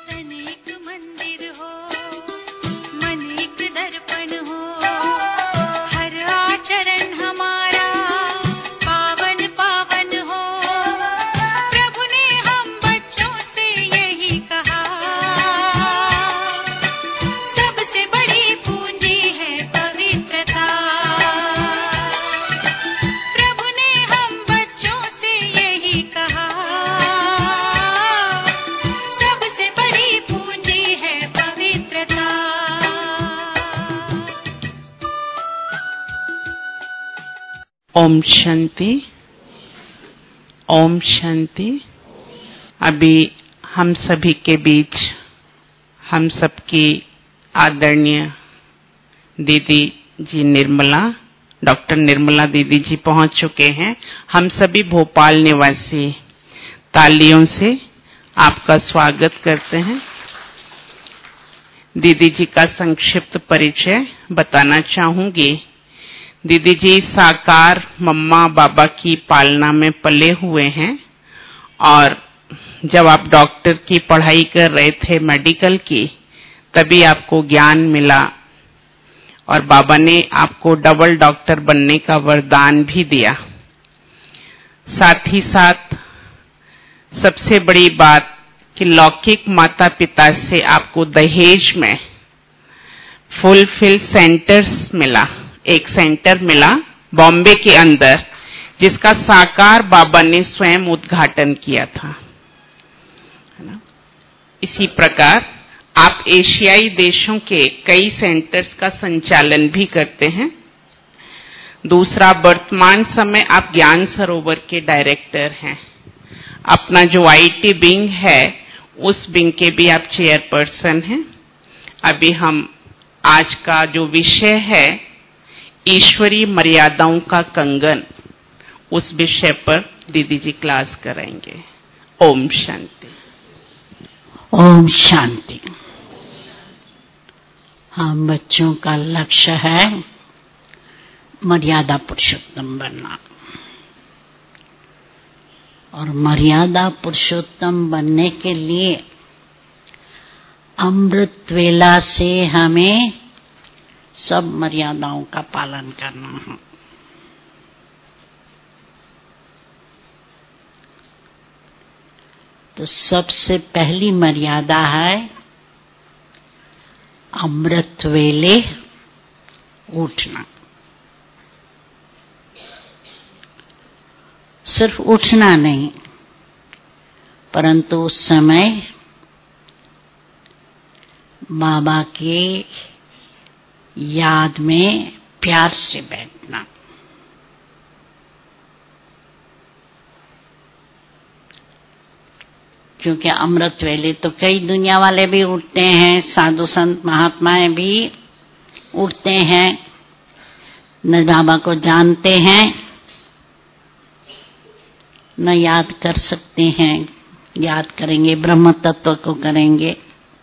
तन एक मंदिर हो, मन एक दर्पण हो, हर आचरण हमारा पावन पावन हो। प्रभु ने हम बच्चों से यही कहा, सबसे बड़ी पूंजी है पवित्रता। प्रभु ने हम बच्चों से यही कहा, सबसे बड़ी पूंजी है पवित्रता। ओम शांति, ओम शांति। अभी हम सभी के बीच हम सबकी आदरणीय दीदी जी निर्मला, डॉक्टर निर्मला दीदी जी पहुंच चुके हैं। हम सभी भोपाल निवासी तालियों से आपका स्वागत करते हैं। दीदी जी का संक्षिप्त परिचय बताना चाहूंगी। दीदी जी साकार मम्मा बाबा की पालना में पले हुए हैं और जब आप डॉक्टर की पढ़ाई कर रहे थे मेडिकल की, तभी आपको ज्ञान मिला और बाबा ने आपको डबल डॉक्टर बनने का वरदान भी दिया। साथ ही साथ सबसे बड़ी बात कि लौकिक माता पिता से आपको दहेज में फुलफिल सेंटर्स मिला। एक सेंटर मिला बॉम्बे के अंदर, जिसका साकार बाबा ने स्वयं उद्घाटन किया था, है ना। इसी प्रकार आप एशियाई देशों के कई सेंटर्स का संचालन भी करते हैं। दूसरा, वर्तमान समय आप ज्ञान सरोवर के डायरेक्टर हैं। अपना जो आईटी विंग है, उस विंग के भी आप चेयरपर्सन हैं। अभी हम आज का जो विषय है ईश्वरीय मर्यादाओं का कंगन, उस विषय पर दीदी जी क्लास कराएंगे। ओम शांति। ओम शांति। हम बच्चों का लक्ष्य है मर्यादा पुरुषोत्तम बनना, और मर्यादा पुरुषोत्तम बनने के लिए अमृत वेला से हमें सब मर्यादाओं का पालन करना है। तो सबसे पहली मर्यादा है अमृत वेले उठना। सिर्फ उठना नहीं, परंतु उस समय बाबा के याद में प्यार से बैठना। क्योंकि अमृत वेले तो कई दुनिया वाले भी उठते हैं, साधु संत महात्माएं भी उठते हैं, न बाबा को जानते हैं न याद कर सकते हैं। याद करेंगे ब्रह्म तत्व को करेंगे,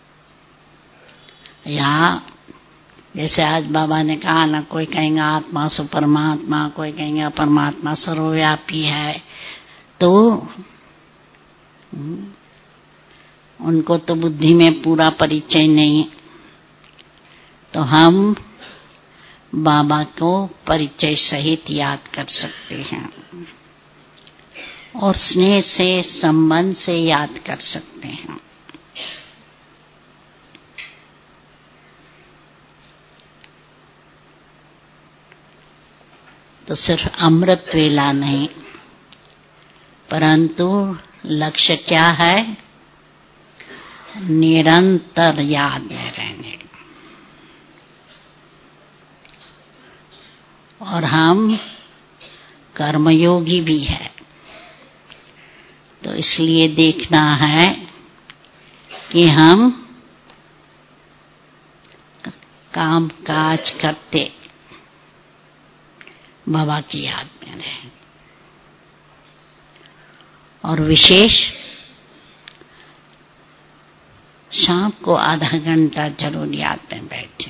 या जैसे आज बाबा ने कहा ना, कोई कहेंगे आत्मा सो परमात्मा, कोई कहेंगे परमात्मा सर्वव्यापी है। तो उनको तो बुद्धि में पूरा परिचय नहीं, तो हम बाबा को परिचय सहित याद कर सकते हैं और स्नेह से संबंध से याद कर सकते हैं। तो सिर्फ अमृत वेला नहीं, परंतु लक्ष्य क्या है? निरंतर याद में रहने। और हम कर्मयोगी भी है, तो इसलिए देखना है कि हम काम काज करते बाबा की याद में रहें। और विशेष शाम को आधा घंटा जरूर याद में बैठें।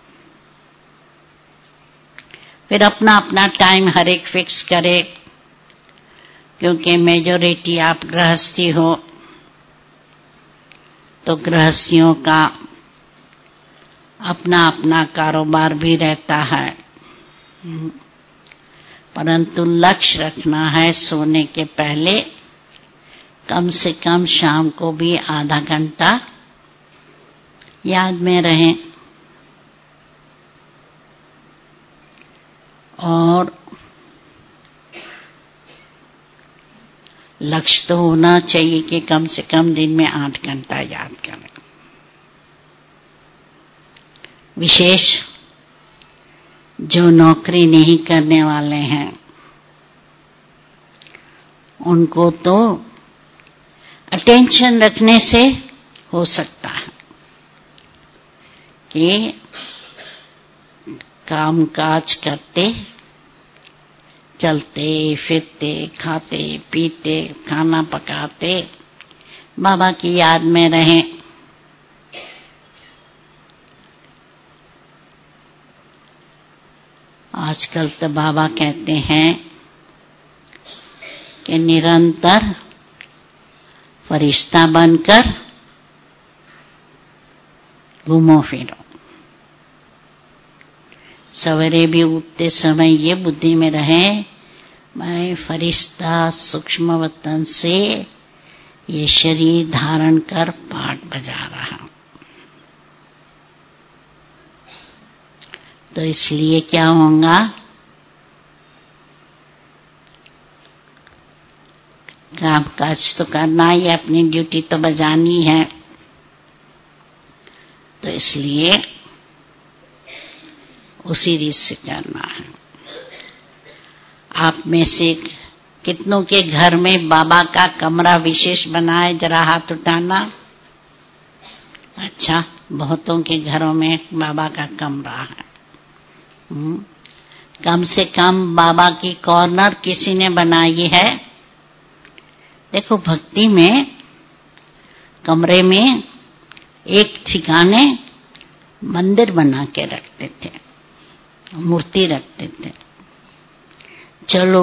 फिर अपना अपना टाइम हर एक फिक्स करे, क्योंकि मेजॉरिटी आप गृहस्थी हो, तो गृहस्थियों का अपना अपना कारोबार भी रहता है, परंतु लक्ष्य रखना है सोने के पहले कम से कम शाम को भी आधा घंटा याद में रहें। और लक्ष्य तो होना चाहिए कि कम से कम दिन में 8 घंटा याद करें। विशेष जो नौकरी नहीं करने वाले हैं उनको तो अटेंशन रखने से हो सकता है कि काम काज करते चलते फिरते खाते पीते खाना पकाते बाबा की याद में रहें। आजकल तो बाबा कहते हैं कि निरंतर फरिश्ता बनकर घूमो फिरो। सवेरे भी उठते समय ये बुद्धि में रहे, मैं फरिश्ता सूक्ष्म वतन से ये शरीर धारण कर पाठ बजा रहा हूं। तो इसलिए क्या होगा, काम काज तो करना ही, अपनी ड्यूटी तो बजानी है। तो इसलिए उसी रीत से करना है। आप में से कितनों के घर में बाबा का कमरा विशेष बना है, जरा हाथ उठाना। अच्छा, बहुतों के घरों में बाबा का कमरा है। कम से कम बाबा की कॉर्नर किसी ने बनाई है। देखो, भक्ति में कमरे में एक ठिकाने मंदिर बना के रखते थे, मूर्ति रखते थे। चलो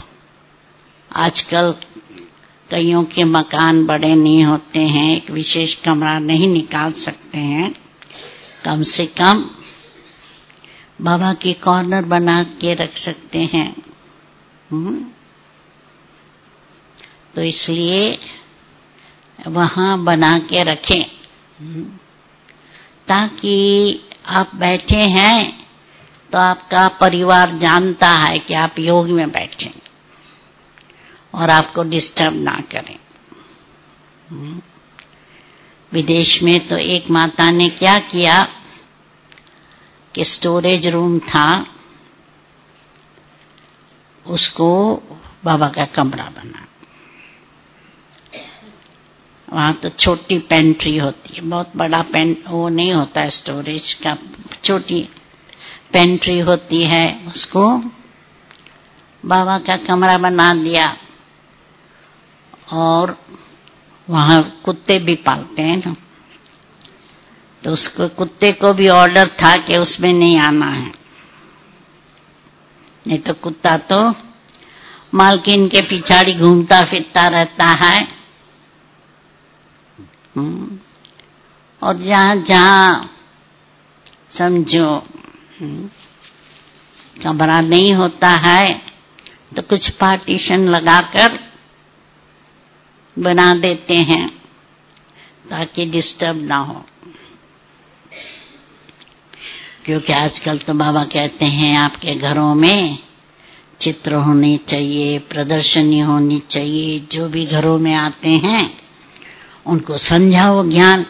आजकल कईयों के मकान बड़े नहीं होते हैं, एक विशेष कमरा नहीं निकाल सकते हैं, कम से कम बाबा की कॉर्नर बना के रख सकते हैं। तो इसलिए वहां बना के रखें, ताकि आप बैठे हैं तो आपका परिवार जानता है कि आप योग में बैठे और आपको डिस्टर्ब ना करें। विदेश में तो एक माता ने क्या किया कि स्टोरेज रूम था, उसको बाबा का कमरा बना। वहां तो छोटी पेंट्री होती है, बहुत बड़ा वो नहीं होता है स्टोरेज का, छोटी पेंट्री होती है, उसको बाबा का कमरा बना दिया। और वहां कुत्ते भी पालते हैं ना, तो उसको कुत्ते को भी ऑर्डर था कि उसमें नहीं आना है, नहीं तो कुत्ता तो मालकिन के पिछाड़ी घूमता फिरता रहता है। और जहां जहां समझो कमरा नहीं होता है तो कुछ पार्टीशन लगाकर बना देते हैं ताकि डिस्टर्ब ना हो। क्योंकि आजकल तो बाबा कहते हैं आपके घरों में चित्र होने चाहिए, प्रदर्शनी होनी चाहिए। जो भी घरों में आते हैं उनको समझाओ ज्ञान।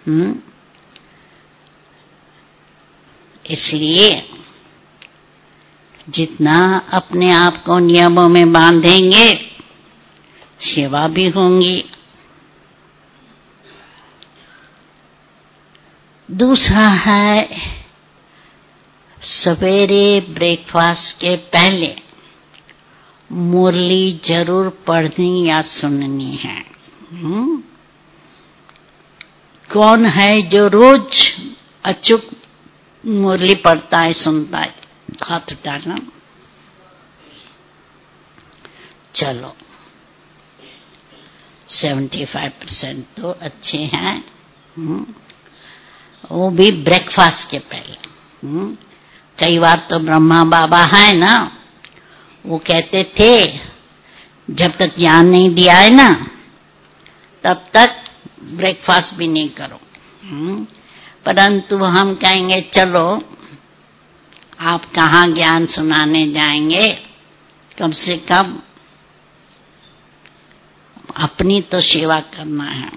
इसलिए जितना अपने आप को नियमों में बांधेंगे सेवा भी होंगी। दूसरा है सवेरे ब्रेकफास्ट के पहले मुरली जरूर पढ़नी या सुननी है। कौन है जो रोज अचूक मुरली पढ़ता है, सुनता है? हाथ उठाना। चलो 75% तो अच्छे हैं, वो भी ब्रेकफास्ट के पहले। कई बार तो ब्रह्मा बाबा है ना, वो कहते थे जब तक ज्ञान नहीं दिया है ना तब तक ब्रेकफास्ट भी नहीं करो। परंतु हम कहेंगे चलो आप कहाँ ज्ञान सुनाने जाएंगे, कम से कम अपनी तो सेवा करना है।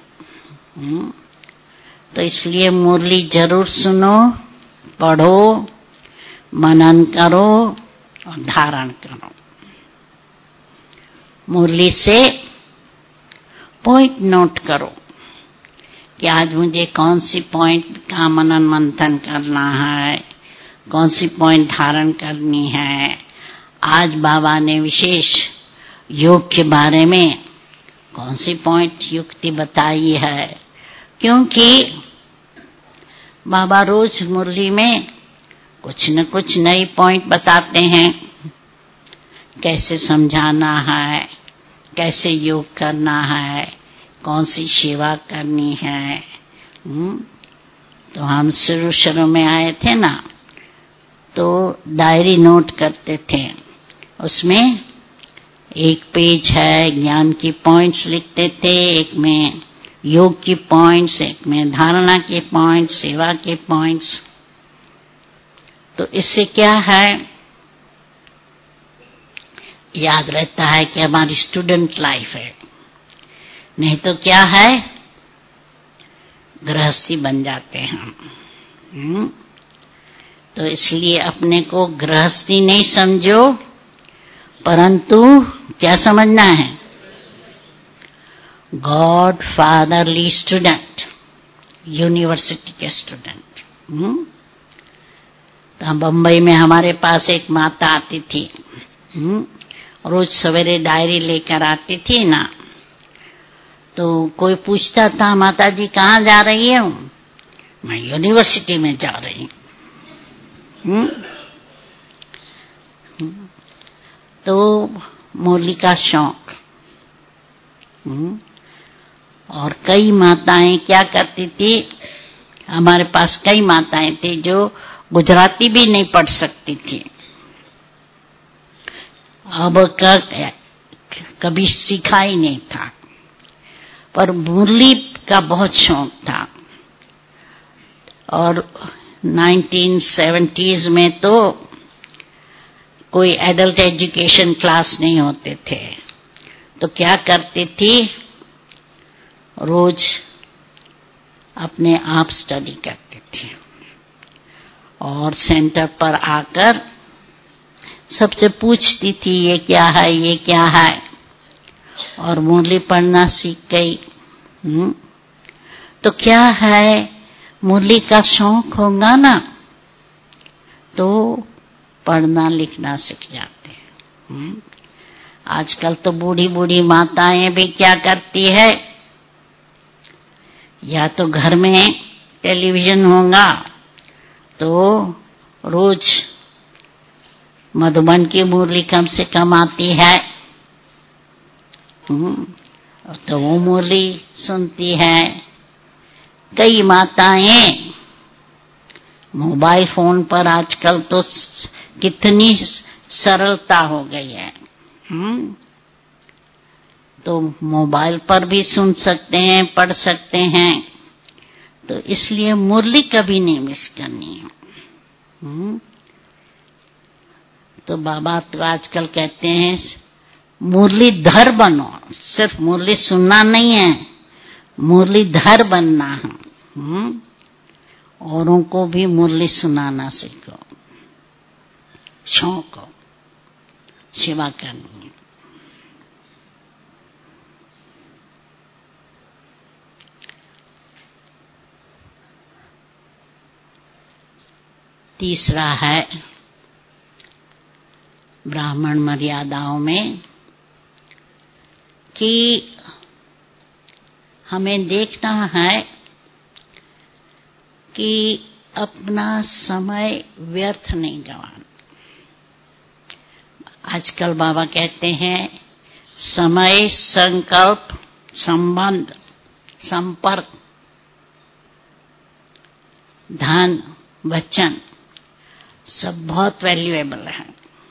तो इसलिए मुरली जरूर सुनो, पढ़ो, मनन करो और धारण करो। मुरली से पॉइंट नोट करो कि आज मुझे कौन सी पॉइंट का मनन मंथन करना है, कौन सी पॉइंट धारण करनी है। आज बाबा ने विशेष योग के बारे में कौन सी पॉइंट युक्ति बताई है, क्योंकि बाबा रोज मुरली में कुछ न कुछ नई पॉइंट बताते हैं। कैसे समझाना है, कैसे योग करना है, कौन सी सेवा करनी है। तो हम शुरू में आए थे ना तो डायरी नोट करते थे, उसमें एक पेज है ज्ञान की पॉइंट्स लिखते थे, एक में योग की पॉइंट्स, एक में धारणा के पॉइंट्स, सेवा के पॉइंट्स। तो इससे क्या है, याद रहता है कि हमारी स्टूडेंट लाइफ है। नहीं तो क्या है, गृहस्थी बन जाते हैं हम। तो इसलिए अपने को गृहस्थी नहीं समझो, परंतु क्या समझना है, गॉड फादरली स्टूडेंट, यूनिवर्सिटी के स्टूडेंट। तो बम्बई में हमारे पास एक माता आती थी, रोज सवेरे डायरी लेकर आती थी ना। तो कोई पूछता था माता जी कहाँ जा रही है, मैं यूनिवर्सिटी में जा रही हूँ। तो मुरली का शौक। और कई माताएं क्या करती थी, हमारे पास कई माताएं थी जो गुजराती भी नहीं पढ़ सकती थी। अब कभी सीखा ही नहीं था, पर मुरली का बहुत शौक था। और 1970s में तो कोई एडल्ट एजुकेशन क्लास नहीं होते थे, तो क्या करती थी, रोज अपने आप स्टडी करती थी और सेंटर पर आकर सबसे पूछती थी ये क्या है, ये क्या है, और मुरली पढ़ना सीख गई। तो क्या है, मुरली का शौक होगा ना तो पढ़ना लिखना सीख जाते हैं। आजकल तो बूढ़ी बूढ़ी माताएं भी क्या करती है, या तो घर में टेलीविजन होगा तो रोज मधुबन की मुरली कम से कम आती है, तो वो मुरली सुनती है। कई माताएं मोबाइल फोन पर, आजकल तो कितनी सरलता हो गई है, तो मोबाइल पर भी सुन सकते हैं, पढ़ सकते हैं। तो इसलिए मुरली कभी नहीं मिस करनी है। तो बाबा तो आजकल कहते हैं मुरलीधर बनो, सिर्फ मुरली सुनना नहीं है, मुरलीधर बनना है। औरों को भी मुरली सुनाना सीखो, शौक हो, सेवा करनी है। तीसरा है ब्राह्मण मर्यादाओं में कि हमें देखना है कि अपना समय व्यर्थ नहीं गवाना। आजकल बाबा कहते हैं समय, संकल्प, संबंध, संपर्क धन, वचन सब बहुत वैल्यूएबल है।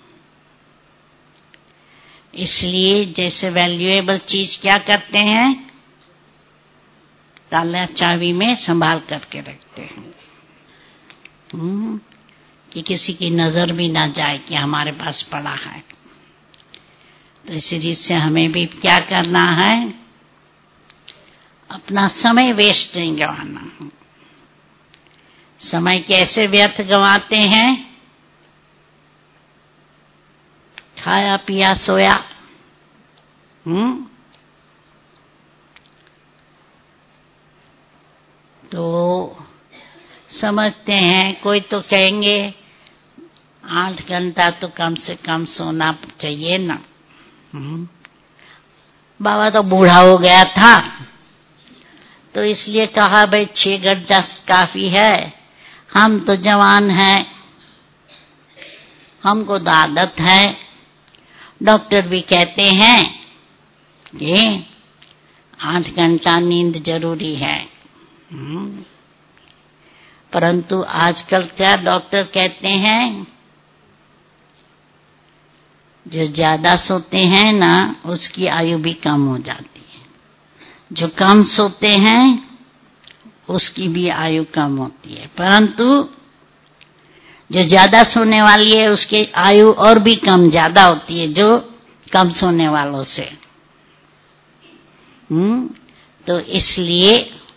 इसलिए जैसे वैल्यूएबल चीज क्या करते हैं, ताला चाबी में संभाल करके रखते हैं, कि किसी की नजर भी ना जाए कि हमारे पास पड़ा है। तो इसी रीत से हमें भी क्या करना है, अपना समय वेस्ट नहीं गंवाना। समय कैसे व्यर्थ गंवाते हैं, खाया पिया सोया, तो समझते हैं, कोई तो कहेंगे 8 घंटा तो कम से कम सोना चाहिए ना। बाबा तो बूढ़ा हो गया था तो इसलिए कहा भाई 6 घंटा काफी है, हम तो जवान हैं, हमको तो आदत है। डॉक्टर भी कहते हैं कि 8 घंटा नींद जरूरी है। परंतु आजकल क्या डॉक्टर कहते हैं, जो ज्यादा सोते हैं ना उसकी आयु भी कम हो जाती है, जो कम सोते हैं उसकी भी आयु कम होती है। परंतु जो ज्यादा सोने वाली है उसकी आयु और भी कम ज्यादा होती है जो कम सोने वालों से। तो इसलिए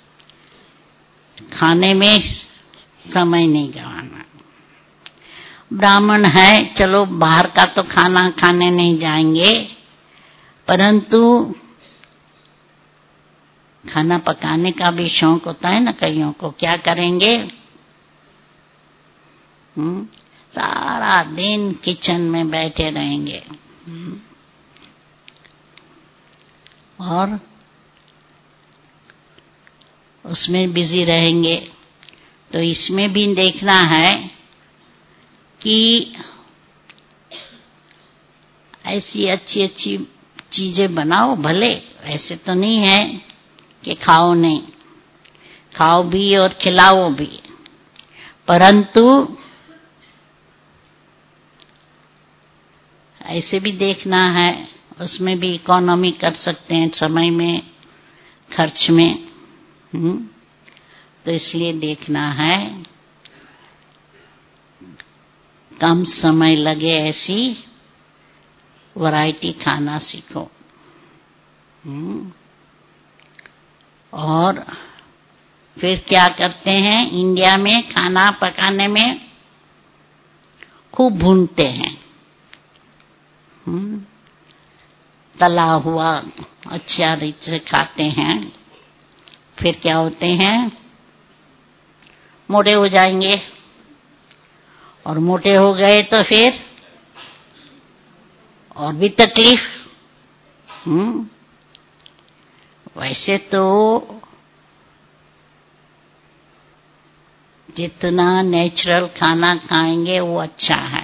खाने में समय नहीं गंवाना। ब्राह्मण है, चलो बाहर का तो खाना खाने नहीं जाएंगे, परंतु खाना पकाने का भी शौक होता है ना कईयों को। क्या करेंगे, सारा दिन किचन में बैठे रहेंगे और उसमें बिजी रहेंगे। तो इसमें भी देखना है कि ऐसी अच्छी अच्छी चीजें बनाओ, भले ऐसे तो नहीं है कि खाओ नहीं, खाओ भी और खिलाओ भी, परंतु ऐसे भी देखना है, उसमें भी इकोनॉमी कर सकते हैं समय में, खर्च में। तो इसलिए देखना है कम समय लगे ऐसी वैरायटी खाना सीखो। और फिर क्या करते हैं, इंडिया में खाना पकाने में खूब भूनते हैं, तला हुआ अच्छा रीत से खाते हैं। फिर क्या होते हैं, मोटे हो जाएंगे, और मोटे हो गए तो फिर और भी तकलीफ। वैसे तो जितना नेचुरल खाना खाएंगे वो अच्छा है।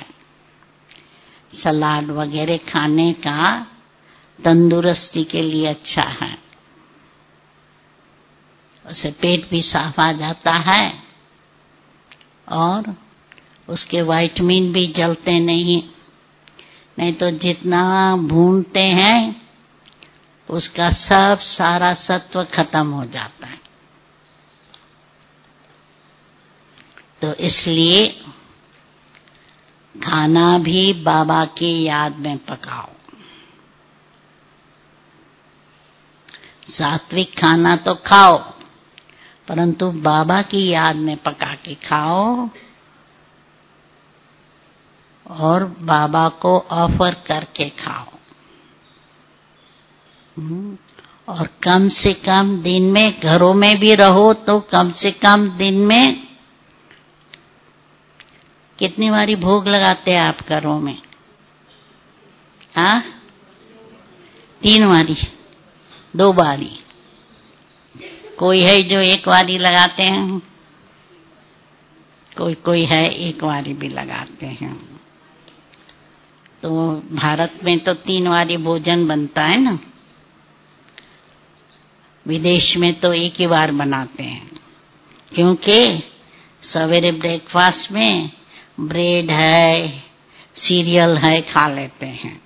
सलाद वगैरह खाने का तंदुरुस्ती के लिए अच्छा है, उससे पेट भी साफ आ जाता है और उसके विटामिन भी जलते नहीं। नहीं तो जितना भूनते हैं उसका सब सारा सत्व खत्म हो जाता है। तो इसलिए खाना भी बाबा की याद में पकाओ। सात्विक खाना तो खाओ, परंतु बाबा की याद में पका के खाओ और बाबा को ऑफर करके खाओ। और कम से कम दिन में, घरों में भी रहो तो कम से कम दिन में कितनी बारी भोग लगाते हैं आप घरों में? हाँ, 3 बारी, 2 बारी। कोई है जो 1 बारी लगाते हैं, कोई है 1 बारी भी लगाते हैं। तो भारत में तो 3 बारी भोजन बनता है ना, विदेश में तो 1 ही बार बनाते हैं, क्योंकि सवेरे ब्रेकफास्ट में ब्रेड है, सीरियल है, खा लेते हैं।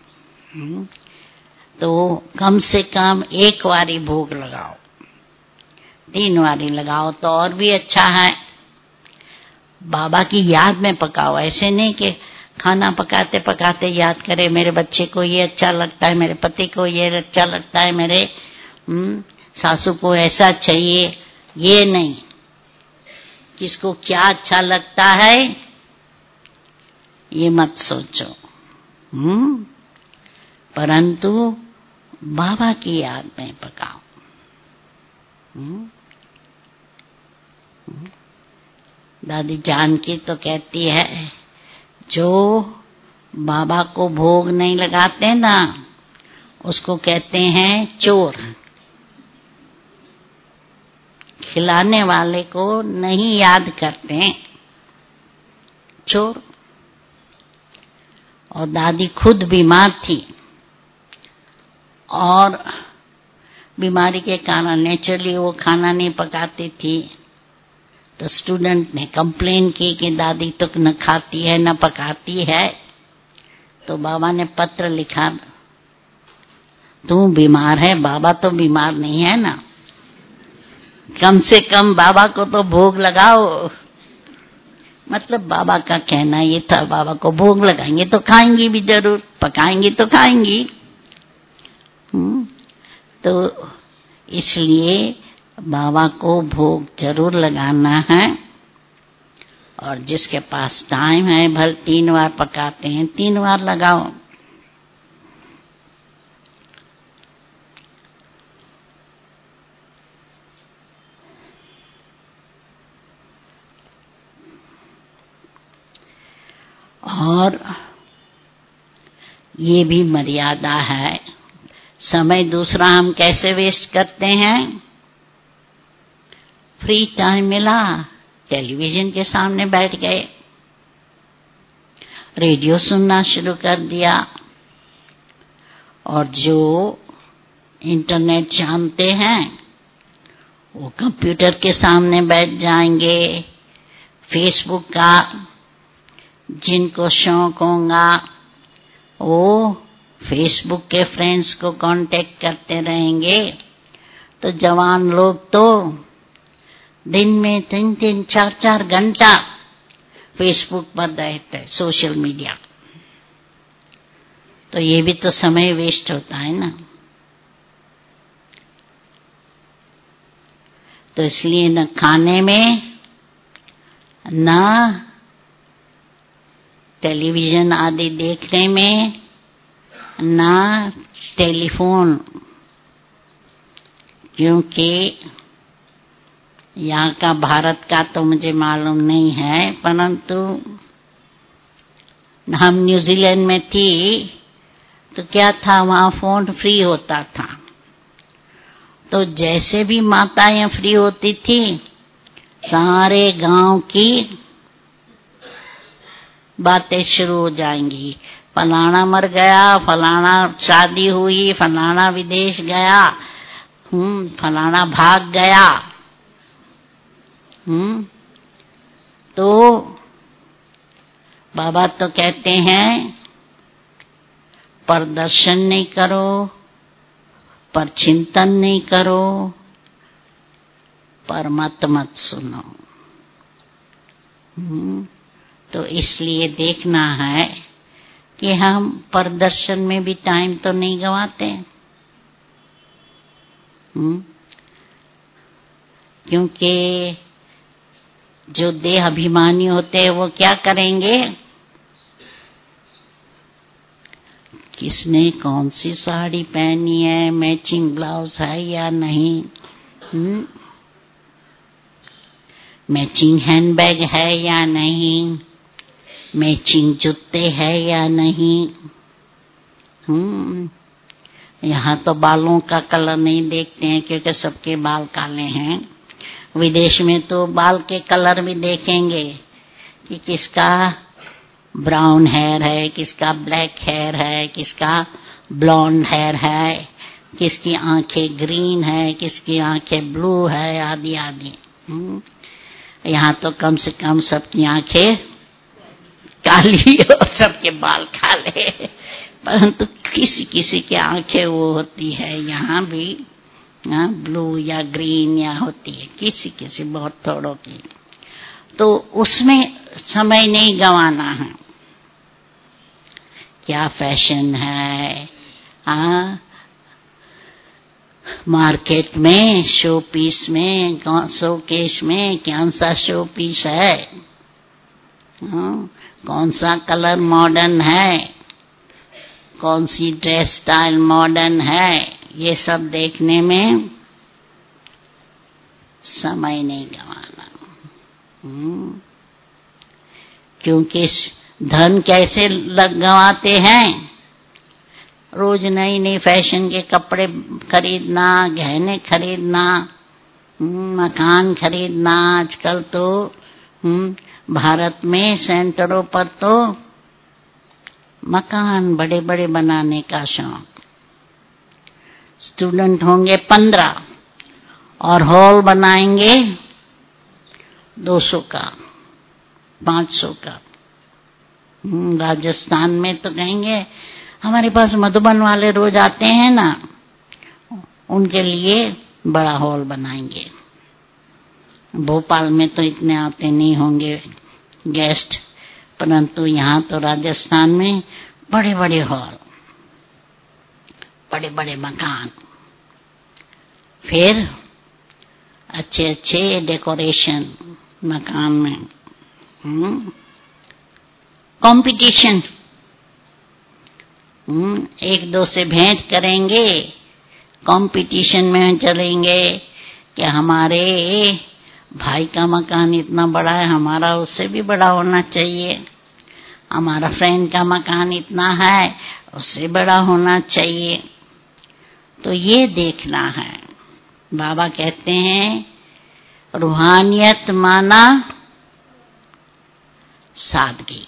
तो कम से कम एक बारी भोग लगाओ, 3 बारी लगाओ तो और भी अच्छा है। बाबा की याद में पकाओ, ऐसे नहीं कि खाना पकाते पकाते याद करे मेरे बच्चे को ये अच्छा लगता है, मेरे पति को ये अच्छा लगता है, मेरे सासू को ऐसा चाहिए, ये नहीं। किसको क्या अच्छा लगता है ये मत सोचो, परंतु बाबा की याद में पकाओ। दादी जानकी तो कहती है जो बाबा को भोग नहीं लगाते ना उसको कहते हैं चोर। खिलाने वाले को नहीं याद करते, चोर। और दादी खुद बीमार थी और बीमारी के कारण नेचुरली वो खाना नहीं पकाती थी। तो स्टूडेंट ने कंप्लेन की कि दादी तो न खाती है न पकाती है। तो बाबा ने पत्र लिखा, तू बीमार है, बाबा तो बीमार नहीं है ना, कम से कम बाबा को तो भोग लगाओ। मतलब बाबा का कहना ये था, बाबा को भोग लगाएंगे तो खाएंगी भी जरूर, पकाएंगी तो खाएंगी। तो इसलिए बाबा को भोग जरूर लगाना है। और जिसके पास टाइम है, भले 3 बार पकाते हैं 3 बार लगाओ। और ये भी मर्यादा है। समय दूसरा हम कैसे वेस्ट करते हैं? फ्री टाइम मिला, टेलीविजन के सामने बैठ गए, रेडियो सुनना शुरू कर दिया। और जो इंटरनेट जानते हैं वो कंप्यूटर के सामने बैठ जाएंगे। फेसबुक का जिनको शौक होगा वो फेसबुक के फ्रेंड्स को कांटेक्ट करते रहेंगे। तो जवान लोग तो दिन में 3-3, 4-4 घंटा फेसबुक पर रहते हैं, सोशल मीडिया। तो ये भी तो समय वेस्ट होता है ना। तो इसलिए न खाने में, न टेलीविजन आदि देखने में, न टेलीफोन, क्योंकि यहाँ का भारत का तो मुझे मालूम नहीं है, परंतु हम न्यूजीलैंड में थी तो क्या था, वहाँ फोन फ्री होता था। तो जैसे भी माताएं फ्री होती थी सारे गांव की बातें शुरू हो जाएंगी। फलाना मर गया, फलाना शादी हुई, फलाना विदेश गया, फलाना भाग गया। तो बाबा तो कहते हैं प्रदर्शन नहीं करो, पर चिंतन नहीं करो, पर मत सुनो। तो इसलिए देखना है कि हम प्रदर्शन में भी टाइम तो नहीं गंवाते। क्योंकि जो देह अभिमानी होते हैं वो क्या करेंगे, किसने कौन सी साड़ी पहनी है, मैचिंग ब्लाउज है या नहीं, मैचिंग हैंडबैग है या नहीं, मैचिंग जूते है या नहीं। यहाँ तो बालों का कलर नहीं देखते हैं क्योंकि सबके बाल काले हैं। विदेश में तो बाल के कलर भी देखेंगे कि किसका ब्राउन हेयर है, किसका ब्लैक हेयर है, किसका ब्लॉन्ड हेयर है, किसकी आंखें ग्रीन है, किसकी आंखें ब्लू है, आदि आदि। यहाँ तो कम से कम सबकी आंखें काली और सबके बाल काले, परंतु किसी किसी की आंखें वो होती है यहाँ भी ब्लू या ग्रीन या होती है, किसी किसी बहुत थोड़ों की। तो उसमें समय नहीं गंवाना है। क्या फैशन है मार्केट में, शो पीस में, शोकेश में कौन सा शो पीस है, कौन सा कलर मॉडर्न है, कौन सी ड्रेस स्टाइल मॉडर्न है, ये सब देखने में समय नहीं गंवाना। क्योंकि धन कैसे गंवाते हैं, रोज नई नई फैशन के कपड़े खरीदना, गहने खरीदना, मकान खरीदना। आजकल तो भारत में सेंटरों पर तो मकान बड़े बड़े बनाने का शौक। स्टूडेंट होंगे 15 और हॉल बनाएंगे 200 का, 500 का। राजस्थान में तो कहेंगे हमारे पास मधुबन वाले रोज आते हैं ना, उनके लिए बड़ा हॉल बनाएंगे। भोपाल में तो इतने आते नहीं होंगे गेस्ट, परंतु यहाँ तो राजस्थान में बड़े बड़े हॉल, बड़े बड़े मकान, फिर अच्छे अच्छे डेकोरेशन मकान में। कंपटीशन, एक दो से भेंट करेंगे, कंपटीशन में चलेंगे कि हमारे भाई का मकान इतना बड़ा है, हमारा उससे भी बड़ा होना चाहिए, हमारा फ्रेंड का मकान इतना है, उससे बड़ा होना चाहिए। तो ये देखना है। बाबा कहते हैं रूहानियत माना सादगी।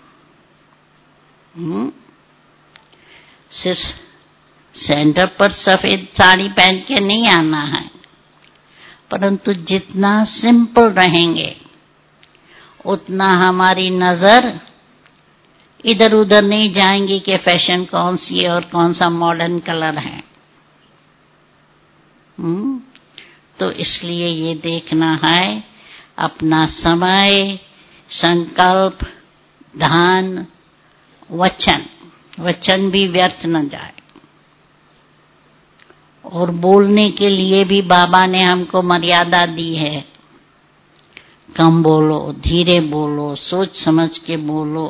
सिर्फ सेंटर पर सफेद साड़ी पहन के नहीं आना है, परंतु जितना सिंपल रहेंगे उतना हमारी नजर इधर उधर नहीं जाएंगी कि फैशन कौन सी है और कौन सा मॉडर्न कलर है। तो इसलिए ये देखना है अपना समय, संकल्प, ध्यान, वचन भी व्यर्थ न जाए। और बोलने के लिए भी बाबा ने हमको मर्यादा दी है। कम बोलो, धीरे बोलो, सोच समझ के बोलो।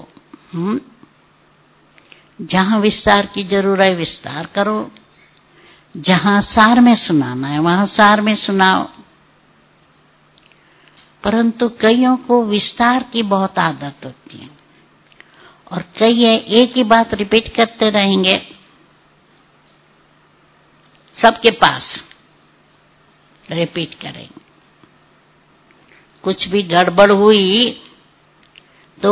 जहां विस्तार की जरूरत है विस्तार करो, जहां सार में सुनाना है वहां सार में सुनाओ। परंतु कईयों को विस्तार की बहुत आदत होती है और कई एक ही बात रिपीट करते रहेंगे सबके पास, रिपीट करेंगे। कुछ भी गड़बड़ हुई तो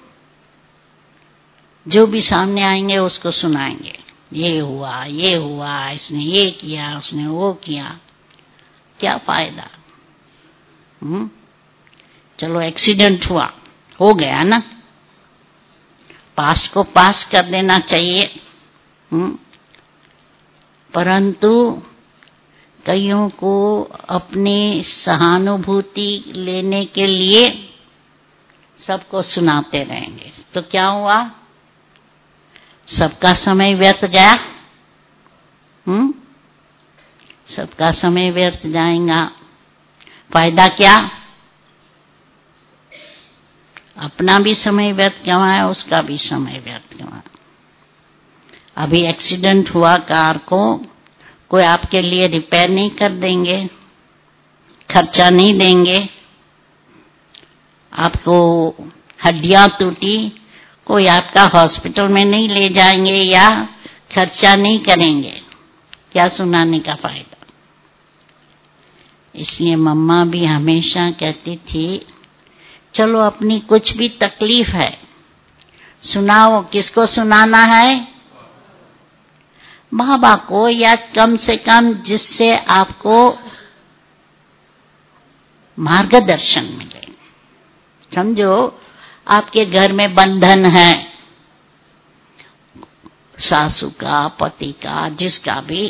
जो भी सामने आएंगे उसको सुनाएंगे, ये हुआ, इसने ये किया, उसने वो किया। क्या फायदा? चलो एक्सीडेंट हुआ, हो गया ना, पास को पास कर देना चाहिए। परंतु कईयों को अपनी सहानुभूति लेने के लिए सबको सुनाते रहेंगे तो क्या हुआ? सबका समय व्यर्थ गया। सबका समय व्यर्थ जाएगा। फायदा क्या? अपना भी समय व्यर्थ गंवाया, उसका भी समय व्यर्थ गंवाया। अभी एक्सीडेंट हुआ कार को, कोई आपके लिए रिपेयर नहीं कर देंगे, खर्चा नहीं देंगे। आपको हड्डियां टूटी, कोई आपका हॉस्पिटल में नहीं ले जाएंगे या खर्चा नहीं करेंगे। क्या सुनाने का फायदा? इसलिए मम्मा भी हमेशा कहती थी चलो अपनी कुछ भी तकलीफ है सुनाओ। किसको सुनाना है? बाबा को, या कम से कम जिससे आपको मार्गदर्शन मिले। समझो आपके घर में बंधन है, सासू का, पति का, जिसका भी,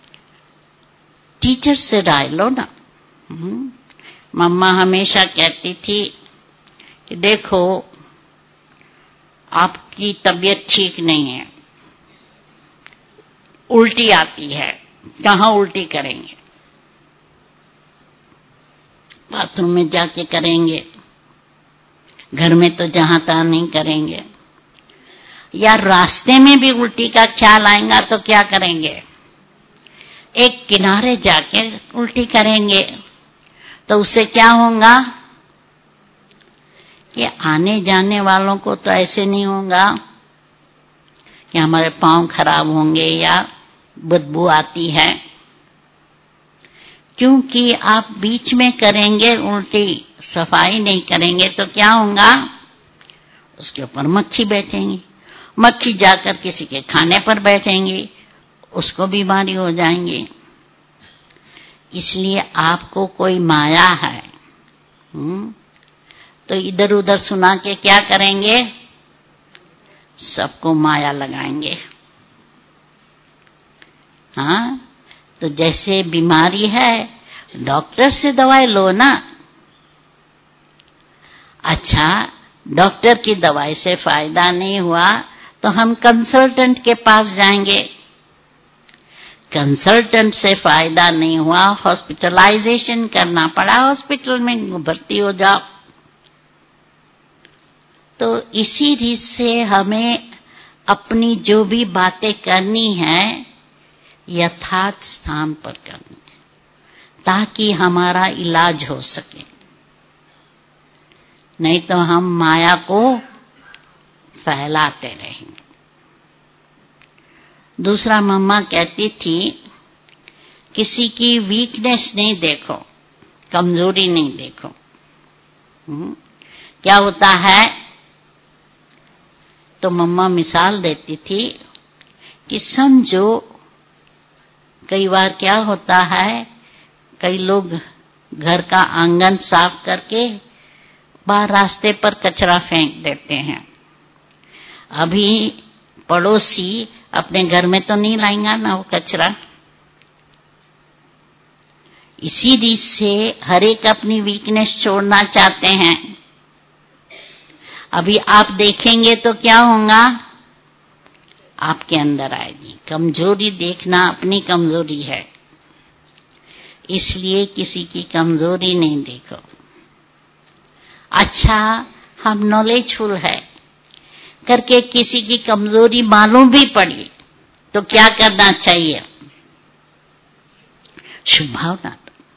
टीचर से राय लो ना। मम्मा हमेशा कहती थी कि देखो आपकी तबीयत ठीक नहीं है, उल्टी आती है, कहाँ उल्टी करेंगे? बाथरूम में जाके करेंगे, घर में तो जहां तहां नहीं करेंगे। या रास्ते में भी उल्टी का ख्याल आएगा तो क्या करेंगे? एक किनारे जाके उल्टी करेंगे। तो उससे क्या होगा कि आने जाने वालों को तो ऐसे नहीं होगा कि हमारे पांव खराब होंगे या बदबू आती है, क्योंकि आप बीच में करेंगे उल्टी, सफाई नहीं करेंगे तो क्या होगा? उसके ऊपर मक्खी बैठेंगी, मक्खी जाकर किसी के खाने पर बैठेंगी, उसको बीमारी हो जाएंगी। इसलिए आपको कोई माया है तो इधर उधर सुना के क्या करेंगे? सबको माया लगाएंगे। हाँ, तो जैसे बीमारी है डॉक्टर से दवाई लो ना। अच्छा, डॉक्टर की दवाई से फायदा नहीं हुआ तो हम कंसल्टेंट के पास जाएंगे। कंसल्टेंट से फायदा नहीं हुआ, हॉस्पिटलाइजेशन करना पड़ा, हॉस्पिटल में भर्ती हो जाओ। तो इसी रीत से हमें अपनी जो भी बातें करनी है यथार्थ स्थान पर करनी है, ताकि हमारा इलाज हो सके। नहीं तो हम माया को फैलाते रहेंगे। दूसरा, मम्मा कहती थी किसी की वीकनेस नहीं देखो, कमजोरी नहीं देखो। क्या होता है? तो मम्मा मिसाल देती थी कि समझो कई बार क्या होता है, कई लोग घर का आंगन साफ करके बाहर रास्ते पर कचरा फेंक देते हैं। अभी पड़ोसी अपने घर में तो नहीं लाएंगा ना वो कचरा। इसी रीत से हर एक अपनी वीकनेस छोड़ना चाहते हैं। अभी आप देखेंगे तो क्या होगा? आपके अंदर आएगी कमजोरी। देखना अपनी कमजोरी है, इसलिए किसी की कमजोरी नहीं देखो। अच्छा, हम नॉलेजफुल है करके किसी की कमजोरी मालूम भी पड़ी तो क्या करना चाहिए? शुभ भावना,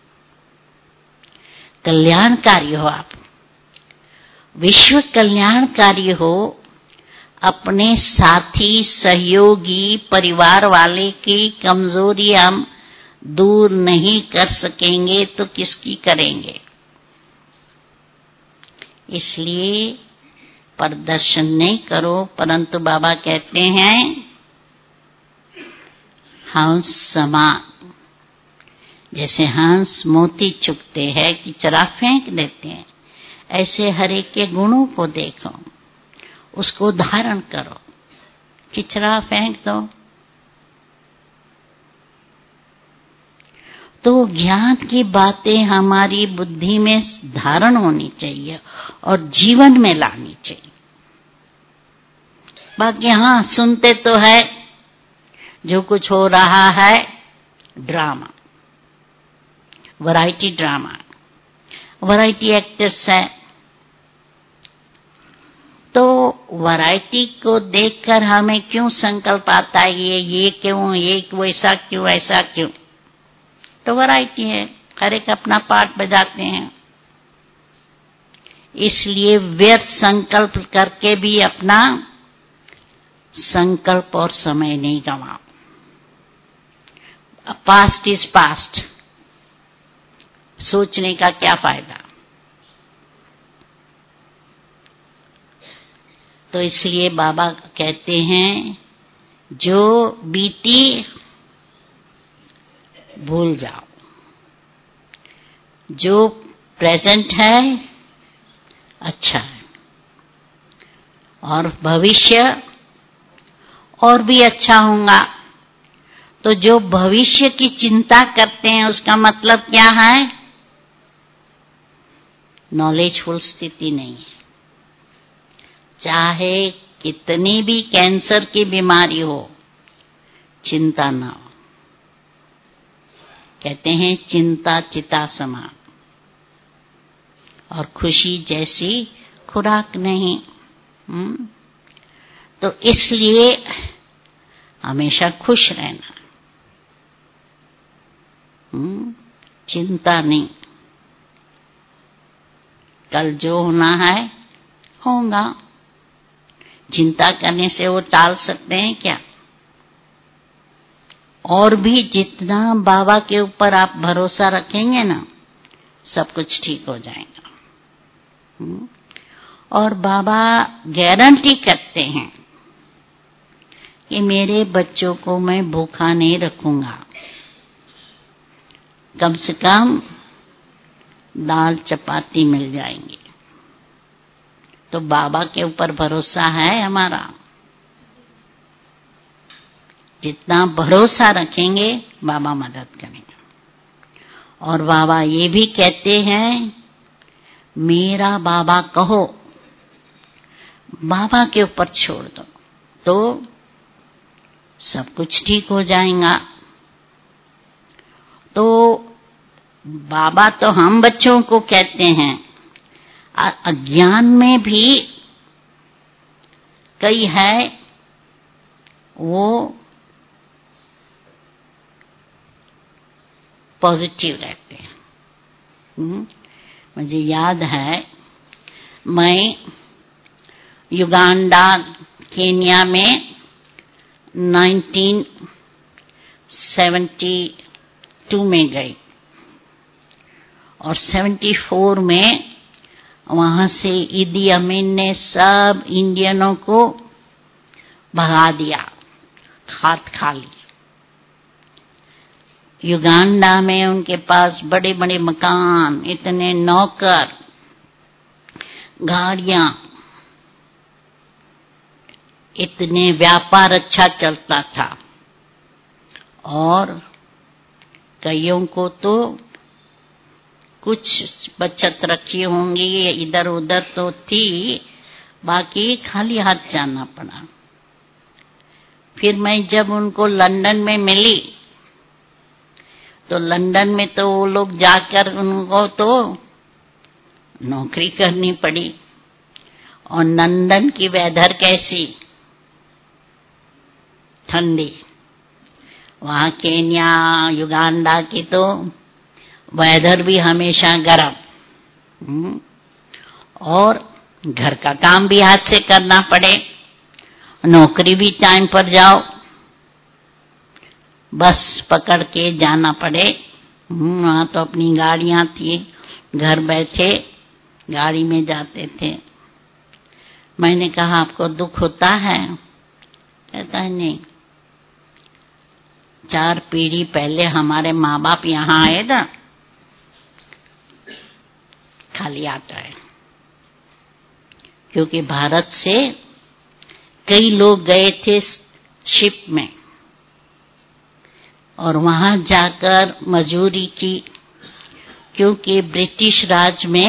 कल्याणकारी हो आप, विश्व कल्याणकारी हो। अपने साथी, सहयोगी, परिवार वाले की कमजोरी हम दूर नहीं कर सकेंगे तो किसकी करेंगे? इसलिए प्रदर्शन नहीं करो, परंतु बाबा कहते हैं हंस समान। जैसे हंस मोती चुगते हैं, किचरा फेंक देते हैं, ऐसे हर एक के गुणों को देखो, उसको धारण करो। किचरा फेंक दो तो ज्ञान की बातें हमारी बुद्धि में धारण होनी चाहिए और जीवन में लानी चाहिए। बाकी हाँ, सुनते तो है जो कुछ हो रहा है, drama, variety drama, variety actors है। तो वैरायटी को देखकर हमें क्यों संकल्प आता है ये क्यों, ये वैसा क्यों, ऐसा क्यों? तो वैरायटी है, हर एक अपना पार्ट बजाते हैं। इसलिए व्यर्थ संकल्प करके भी अपना संकल्प और समय नहीं गवाओ। पास्ट इज पास्ट, सोचने का क्या फायदा? तो इसलिए बाबा कहते हैं जो बीती भूल जाओ, जो प्रेजेंट है अच्छा है, और भविष्य और भी अच्छा होगा। तो जो भविष्य की चिंता करते हैं उसका मतलब क्या है? नॉलेजफुल स्थिति नहीं है। चाहे कितनी भी कैंसर की बीमारी हो, चिंता ना हो। कहते हैं चिंता चिता समान, और खुशी जैसी खुराक नहीं। तो इसलिए हमेशा खुश रहना, चिंता नहीं। कल जो होना है होगा, चिंता करने से वो टाल सकते हैं क्या? और भी जितना बाबा के ऊपर आप भरोसा रखेंगे ना, सब कुछ ठीक हो जाएगा। और बाबा गारंटी करते हैं कि मेरे बच्चों को मैं भूखा नहीं रखूंगा, कम से कम दाल चपाती मिल जाएंगे। तो बाबा के ऊपर भरोसा है हमारा। जितना भरोसा रखेंगे बाबा मदद करेंगे। और बाबा ये भी कहते हैं, मेरा बाबा कहो, बाबा के ऊपर छोड़ दो तो सब कुछ ठीक हो जाएगा। तो बाबा तो हम बच्चों को कहते हैं, अज्ञान में भी कई है वो पॉजिटिव रहते हैं। मुझे याद है, मैं युगांडा केन्या में 1972 में गई, और 74 में वहां से इदी अमीन ने सब इंडियनों को भगा दिया, खात खा ली। युगांडा में उनके पास बड़े बड़े मकान, इतने नौकर, गाड़ियां, इतने व्यापार अच्छा चलता था। और कईयों को तो कुछ बचत रखी होंगी, इधर उधर तो थी, बाकी खाली हाथ जाना पड़ा। फिर मैं जब उनको लंदन में मिली, तो लंदन में तो वो लोग जाकर उनको तो नौकरी करनी पड़ी। और लंदन की वेदर कैसी? ठंडी। वहां केन्या युगांडा की तो वेदर भी हमेशा गर्म। और घर का काम भी हाथ से करना पड़े, नौकरी भी टाइम पर जाओ, बस पकड़ के जाना पड़े। वहां तो अपनी गाड़ियां थी, घर बैठे गाड़ी में जाते थे। मैंने कहा आपको दुख होता है? कहता है नहीं, 4 पीढ़ी पहले हमारे माँ बाप यहाँ आए ना, खाली आता है। क्योंकि भारत से कई लोग गए थे शिप में, और वहां जाकर मजदूरी की। क्योंकि ब्रिटिश राज में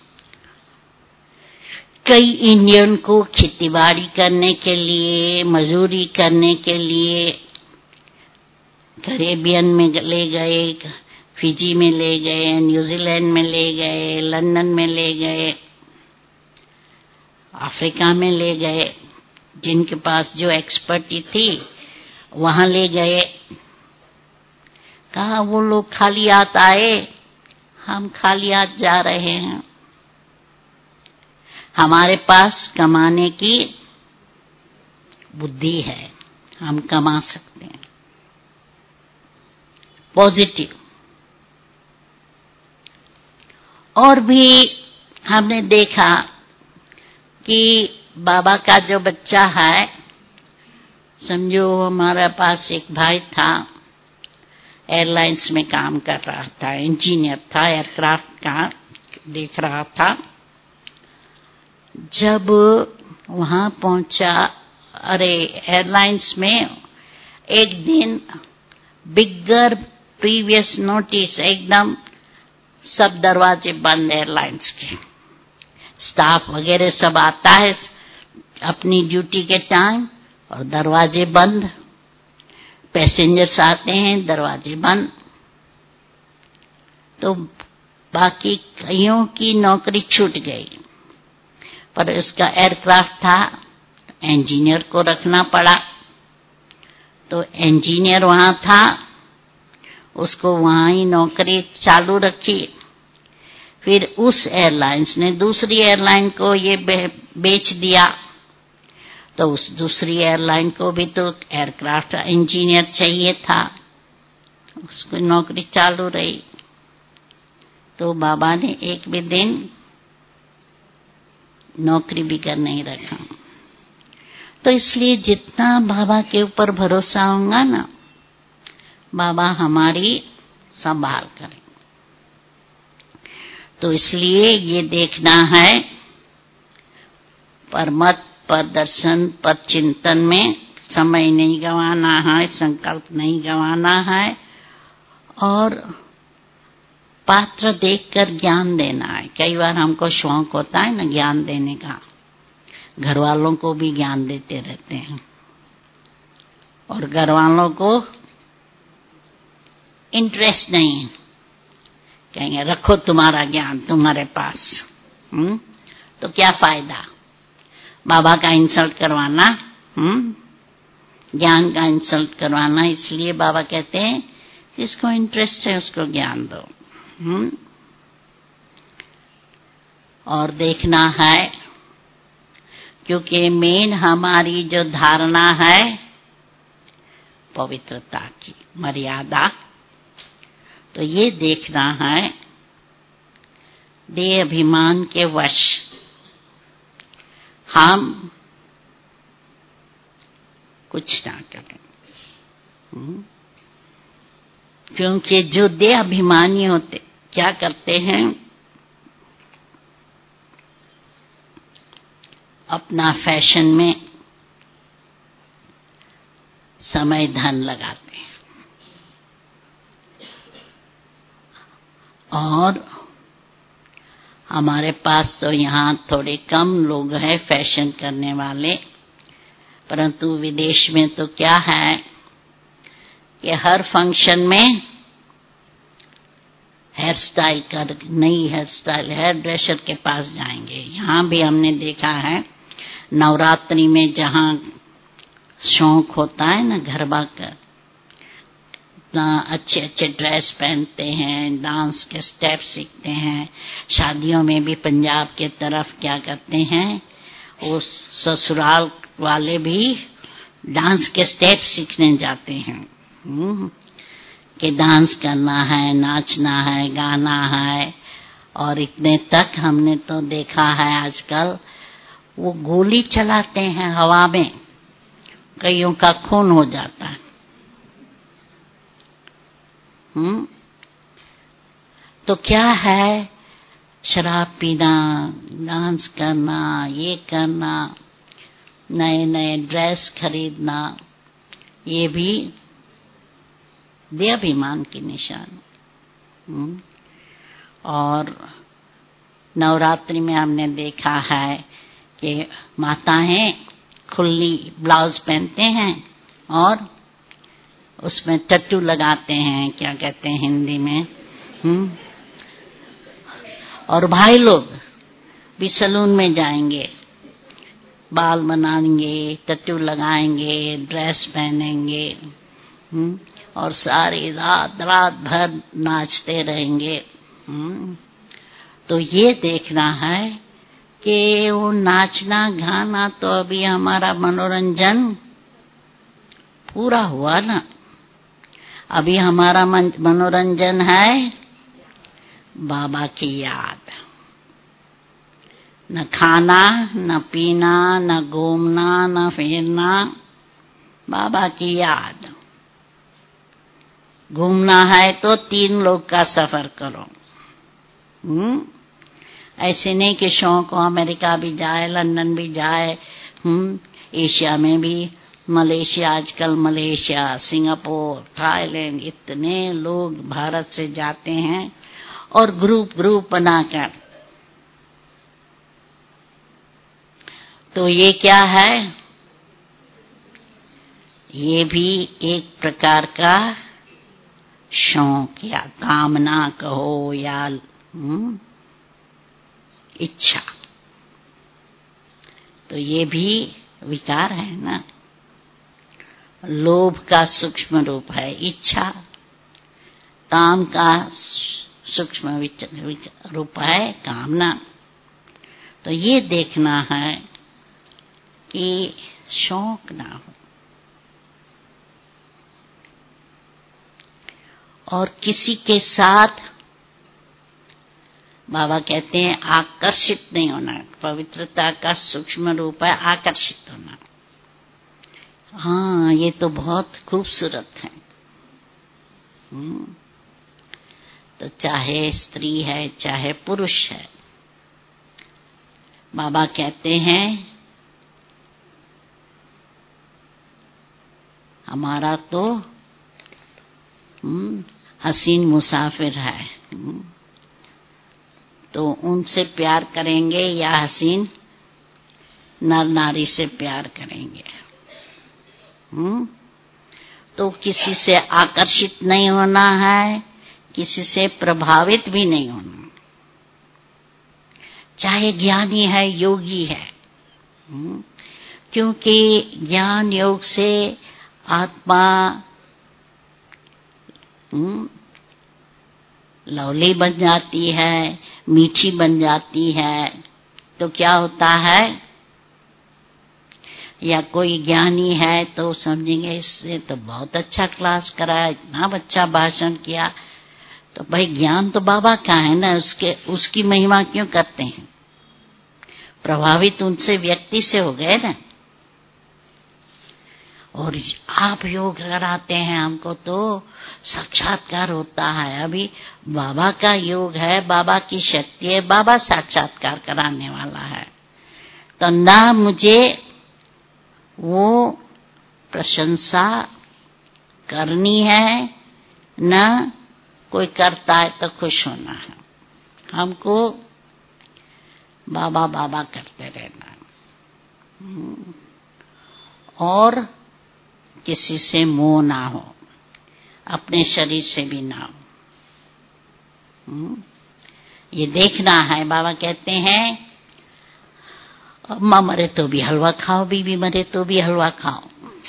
कई इंडियन को खेतीबाड़ी करने के लिए, मजदूरी करने के लिए कैरेबियन में ले गए, फिजी में ले गए, न्यूजीलैंड में ले गए, लंदन में ले गए, अफ्रीका में ले गए। जिनके पास जो एक्सपर्टी थी वहां ले गए। कहा वो लोग खाली हाथ आए, हम खाली हाथ जा रहे हैं। हमारे पास कमाने की बुद्धि है, हम कमा सकते हैं। पॉजिटिव। और भी हमने देखा कि बाबा का जो बच्चा है, समझो हमारे पास एक भाई था, एयरलाइंस में काम कर रहा था, इंजीनियर था, एयरक्राफ्ट का देख रहा था। जब वहां पहुंचा, अरे एयरलाइंस में एक दिन बिगर प्रीवियस नोटिस एकदम सब दरवाजे बंद एयरलाइंस के, स्टाफ वगैरह सब आता है अपनी ड्यूटी के टाइम और दरवाजे बंद, पैसेंजर्स आते हैं दरवाजे बंद। तो बाकी कईयों की नौकरी छूट गई, पर उसका एयरक्राफ्ट था, इंजीनियर को रखना पड़ा। तो इंजीनियर वहां था, उसको वहां ही नौकरी चालू रखी। फिर उस एयरलाइंस ने दूसरी एयरलाइन को ये बेच दिया, तो उस दूसरी एयरलाइन को भी तो एयरक्राफ्ट इंजीनियर चाहिए था, उसको नौकरी चालू रही। तो बाबा ने एक भी दिन नौकरी भी कर नहीं रखा। तो इसलिए जितना बाबा के ऊपर भरोसा होगा ना, बाबा हमारी संभाल करें। तो इसलिए ये देखना है, परमत पर दर्शन पर चिंतन में समय नहीं गंवाना है, संकल्प नहीं गंवाना है, और पात्र देखकर ज्ञान देना है। कई बार हमको शौक होता है ना ज्ञान देने का, घर वालों को भी ज्ञान देते रहते हैं, और घर वालों को इंटरेस्ट नहीं है, कहेंगे रखो तुम्हारा ज्ञान तुम्हारे पास। तो क्या फायदा बाबा का इंसल्ट करवाना, ज्ञान का इंसल्ट करवाना। इसलिए बाबा कहते हैं जिसको इंटरेस्ट है उसको ज्ञान दो। और देखना है, क्योंकि मेन हमारी जो धारणा है पवित्रता की, मर्यादा, तो ये देखना है देह अभिमान के वश हम कुछ ना करें। क्योंकि जो देह अभिमानी होते क्या करते हैं, अपना फैशन में समय धन लगाते हैं, और हमारे पास तो यहाँ थोड़े कम लोग हैं फैशन करने वाले, परंतु विदेश में तो क्या है कि हर फंक्शन में हेयर स्टाइल कर, नई हेयर स्टाइल, हेयर ड्रेसर के पास जाएंगे। यहाँ भी हमने देखा है नवरात्रि में जहाँ शौक होता है ना गरबा का, इतना अच्छे अच्छे ड्रेस पहनते हैं, डांस के स्टेप सीखते हैं। शादियों में भी पंजाब के तरफ क्या करते हैं, वो ससुराल वाले भी डांस के स्टेप सीखने जाते हैं, कि डांस करना है, नाचना है, गाना है। और इतने तक हमने तो देखा है आजकल वो गोली चलाते हैं हवा में, कईयों का खून हो जाता है। तो क्या है, शराब पीना, डांस करना, ये करना, नए नए ड्रेस खरीदना, ये भी देहाभिमान की निशान। और नवरात्रि में हमने देखा है कि माताएं खुली ब्लाउज पहनते हैं और उसमें टैटू लगाते हैं, क्या कहते हैं हिंदी में, और भाई लोग भी सैलून में जाएंगे, बाल बनाएंगे, टैटू लगाएंगे, ड्रेस पहनेंगे, और सारी रात भर नाचते रहेंगे। तो ये देखना है कि वो नाचना गाना तो अभी हमारा मनोरंजन पूरा हुआ ना, अभी हमारा मनोरंजन है बाबा की याद। न खाना, न पीना, न घूमना, न फिरना, बाबा की याद। घूमना है तो 3 लोग का सफर करो, ऐसे नहीं कि शौक हो अमेरिका भी जाए, लंदन भी जाए, एशिया में भी, मलेशिया, आजकल मलेशिया, सिंगापुर, थाईलैंड, इतने लोग भारत से जाते हैं और ग्रुप ग्रुप बनाकर। तो ये क्या है? ये भी एक प्रकार का शौक या कामना कहो या इच्छा। तो ये भी विकार है ना। लोभ का सूक्ष्म रूप है इच्छा, काम का सूक्ष्म रूप है कामना। तो ये देखना है कि शौक ना हो और किसी के साथ, बाबा कहते हैं आकर्षित नहीं होना। पवित्रता का सूक्ष्म रूप है आकर्षित होना। हाँ, ये तो बहुत खूबसूरत है। तो चाहे स्त्री है चाहे पुरुष है, बाबा कहते हैं हमारा तो हसीन मुसाफिर है। तो उनसे प्यार करेंगे या हसीन नर नारी से प्यार करेंगे? तो किसी से आकर्षित नहीं होना है, किसी से प्रभावित भी नहीं होना। चाहे ज्ञानी है योगी है, क्योंकि ज्ञान योग से आत्मा लवली बन जाती है, मीठी बन जाती है। तो क्या होता है, या कोई ज्ञानी है तो समझेंगे इससे तो बहुत अच्छा क्लास कराया, इतना अच्छा भाषण किया। तो भाई ज्ञान तो बाबा का है ना, उसकी महिमा क्यों करते हैं? प्रभावित उनसे व्यक्ति से हो गए ना। और आप योग कराते हैं हमको तो साक्षात्कार होता है। अभी बाबा का योग है, बाबा की शक्ति है, बाबा साक्षात्कार कराने वाला है। तो ना मुझे वो प्रशंसा करनी है, ना कोई करता है तो खुश होना है। हमको बाबा बाबा करते रहना है और किसी से मोह ना हो, अपने शरीर से भी ना हो। ये देखना है। बाबा कहते हैं अम्मा मरे तो भी हलवा खाओ, बीबी मरे तो भी हलवा खाओ।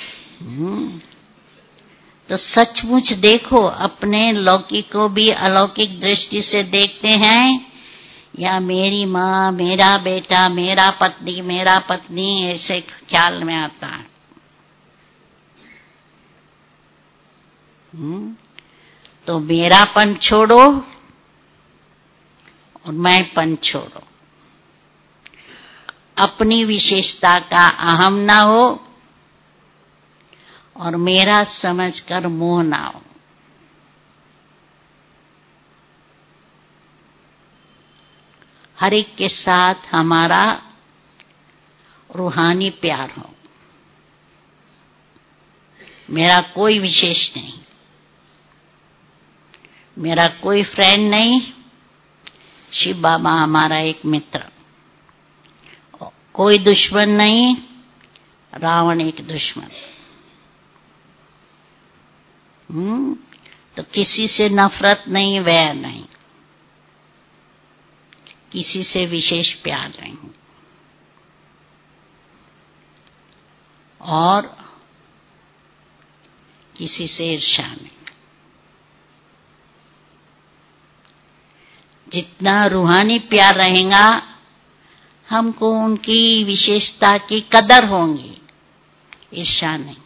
तो सचमुच देखो, अपने लौकिक को भी अलौकिक दृष्टि से देखते हैं या मेरी माँ, मेरा बेटा, मेरा पत्नी ऐसे ख्याल में आता है। तो मेरापन छोड़ो और मैंपन छोड़ो। अपनी विशेषता का अहम ना हो और मेरा समझकर मोह ना हो। हर एक के साथ हमारा रूहानी प्यार हो। मेरा कोई विशेष नहीं, मेरा कोई फ्रेंड नहीं, शिव बाबा हमारा एक मित्र। कोई दुश्मन नहीं, रावण एक दुश्मन। तो किसी से नफरत नहीं, वैर नहीं, किसी से विशेष प्यार नहीं और किसी से ईर्ष्या नहीं। जितना रूहानी प्यार रहेगा, हमको उनकी विशेषता की कदर होगी, ईर्ष्या नहीं।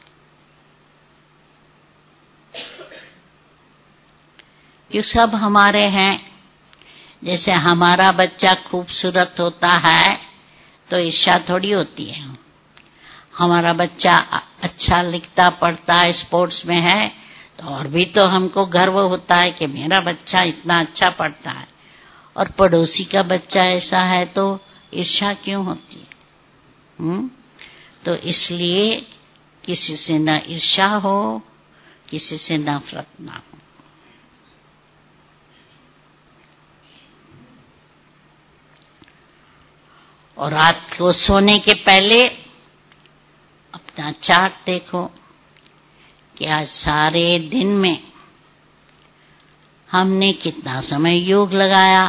ये सब हमारे हैं। जैसे हमारा बच्चा खूबसूरत होता है तो ईर्ष्या थोड़ी होती है। हमारा बच्चा अच्छा लिखता पढ़ता है, स्पोर्ट्स में है, तो और भी तो हमको गर्व होता है कि मेरा बच्चा इतना अच्छा पढ़ता है। और पड़ोसी का बच्चा ऐसा है तो ईर्ष्या क्यों होती है? तो इसलिए किसी से न ईर्ष्या हो, किसी से नफरत ना हो। और रात को सोने के पहले अपना चार्ट देखो कि आज सारे दिन में हमने कितना समय योग लगाया,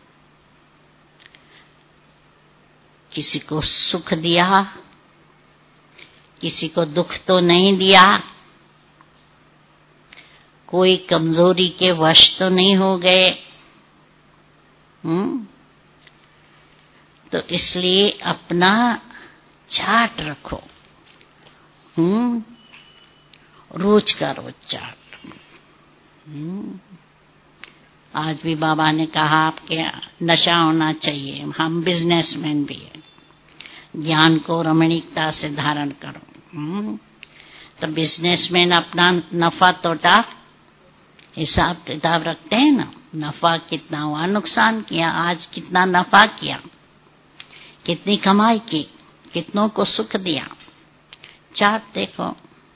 किसी को सुख दिया, किसी को दुख तो नहीं दिया, कोई कमजोरी के वश तो नहीं हो गए। तो इसलिए अपना चार्ट रखो, रोज का रोज चार्ट। आज भी बाबा ने कहा आपके नशा होना चाहिए, हम बिजनेसमैन भी हैं, ज्ञान को रमणीकता से धारण करो। तो बिजनेसमैन अपना नफा तोटा हिसाब किताब रखते हैं ना, नफा कितना हुआ, नुकसान किया, आज कितना नफा किया, कितनी कमाई की, कितनों को सुख दिया, चार्ट देखो।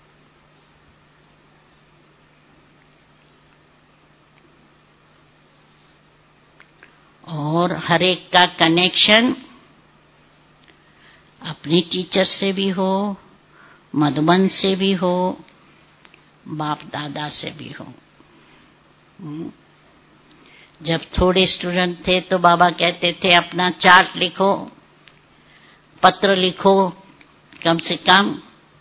और हर एक का कनेक्शन अपनी टीचर से भी हो, मधुबन से भी हो, बाप दादा से भी हो। जब थोड़े स्टूडेंट थे तो बाबा कहते थे अपना चार्ट लिखो, पत्र लिखो, कम से कम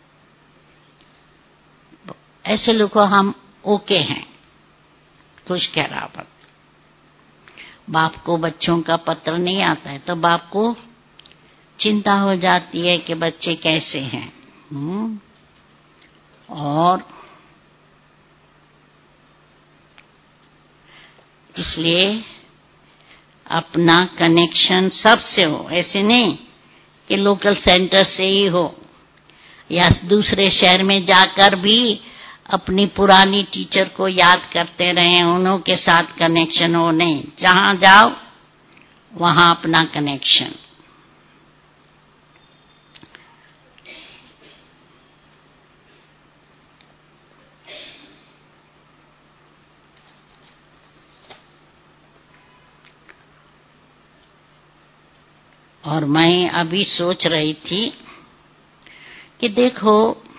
ऐसे लिखो हम ओके हैं, खुश कह रहा। पर बाप को बच्चों का पत्र नहीं आता है तो बाप को चिंता हो जाती है कि बच्चे कैसे हैं। और इसलिए अपना कनेक्शन सबसे हो, ऐसे नहीं कि लोकल सेंटर से ही हो या दूसरे शहर में जाकर भी अपनी पुरानी टीचर को याद करते रहें, उन्हों के साथ कनेक्शन हो। नहीं, जहां जाओ वहां अपना कनेक्शन। और मैं अभी सोच रही थी कि देखो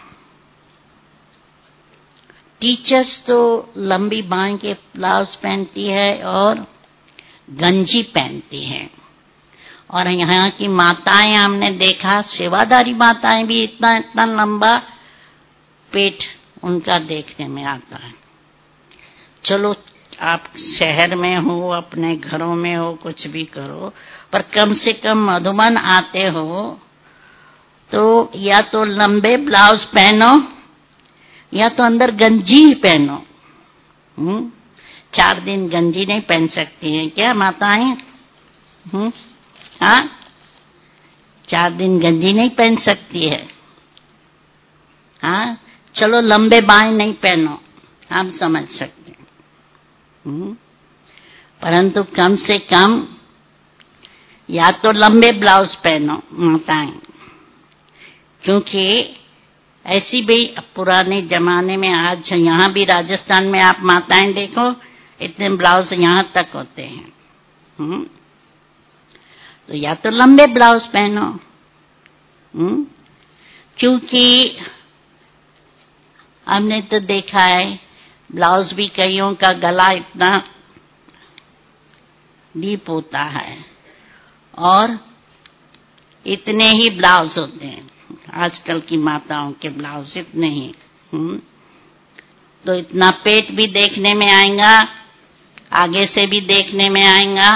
टीचर्स तो लंबी बांह के ब्लाउज पहनती है और गंजी पहनती है, और यहाँ की माताएं हमने देखा, सेवादारी माताएं भी इतना इतना लंबा पेट उनका देखने में आता है। चलो आप शहर में हो, अपने घरों में हो, कुछ भी करो, पर कम से कम मधुबन आते हो तो या तो लंबे ब्लाउज पहनो या तो अंदर गंजी ही पहनो। 4 दिन गंजी नहीं पहन सकती हैं क्या माताएं? हाँ, 4 दिन गंजी नहीं पहन सकती है। हाँ, चलो लंबे बाएं नहीं पहनो, हम समझ सकते हैं, परंतु कम से कम या तो लंबे ब्लाउज पहनो माताएं, क्योंकि ऐसी भी पुराने जमाने में, आज यहाँ भी राजस्थान में आप माताएं देखो इतने ब्लाउज यहाँ तक होते हैं। तो या तो लंबे ब्लाउज पहनो, क्योंकि हमने तो देखा है ब्लाउज भी कईयों का गला इतना डीप होता है और इतने ही ब्लाउज होते हैं। आजकल की माताओं के ब्लाउज इतने ही, तो इतना पेट भी देखने में आएगा, आगे से भी देखने में आएगा।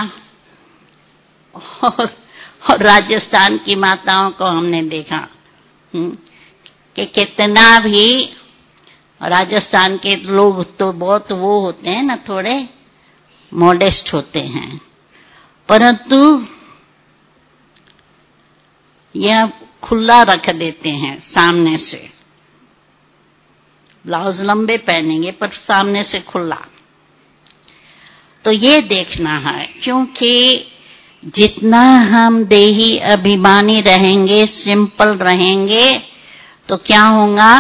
और राजस्थान की माताओं को हमने देखा कि कितना भी, राजस्थान के लोग तो बहुत वो होते हैं ना, थोड़े मॉडेस्ट होते हैं, परंतु यह खुला रख देते हैं सामने से। ब्लाउज लंबे पहनेंगे पर सामने से खुला। तो ये देखना है, क्योंकि जितना हम देही अभिमानी रहेंगे, सिंपल रहेंगे, तो क्या होगा,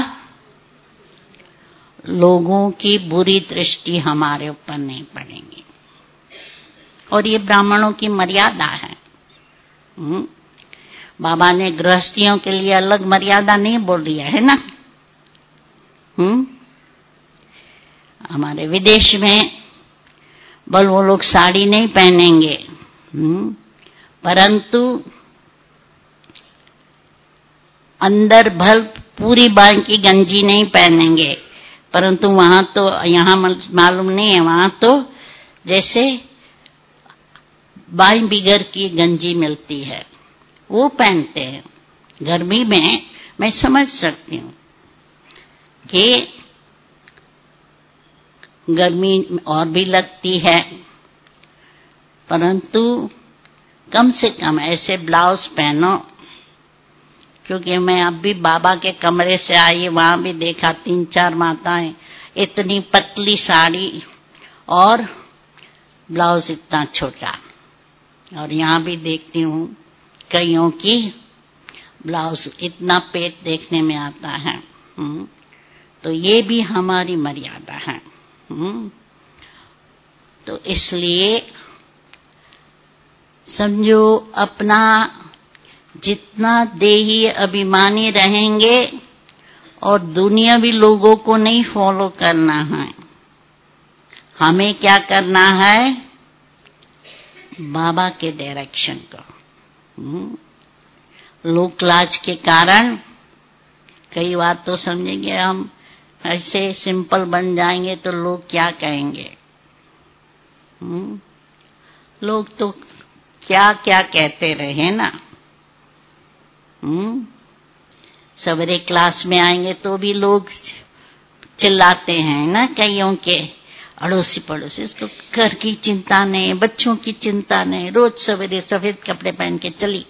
लोगों की बुरी दृष्टि हमारे ऊपर नहीं पड़ेगी। और ये ब्राह्मणों की मर्यादा है। बाबा ने गृहस्थियों के लिए अलग मर्यादा नहीं बोल दिया है ना। हमारे विदेश में बल वो लोग साड़ी नहीं पहनेंगे, परंतु अंदर भल पूरी बाई की गंजी नहीं पहनेंगे, परंतु वहां तो, यहाँ मालूम नहीं है, वहां तो जैसे बाई बिगर की गंजी मिलती है वो पहनते हैं। गर्मी में मैं समझ सकती हूँ कि गर्मी और भी लगती है, परंतु कम से कम ऐसे ब्लाउज पहनो। क्योंकि मैं अब भी बाबा के कमरे से आई, वहां भी देखा 3-4 माताएं इतनी पतली साड़ी और ब्लाउज इतना छोटा, और यहाँ भी देखती हूँ कईयों की ब्लाउज इतना पेट देखने में आता है। तो ये भी हमारी मर्यादा है। तो इसलिए समझो, अपना जितना देही अभिमानी रहेंगे और दुनियावी लोगों को नहीं फॉलो करना है, हमें क्या करना है, बाबा के डायरेक्शन को। लोक लाज के कारण कई बार तो समझेंगे हम ऐसे सिंपल बन जाएंगे तो लोग क्या कहेंगे। लोग तो क्या क्या कहते रहे ना। सवेरे क्लास में आएंगे तो भी लोग चिल्लाते हैं ना, कईयों के अड़ोसी पड़ोसी, इसको घर की चिंता नहीं, बच्चों की चिंता नहीं, रोज सवेरे सफेद कपड़े पहन के चली।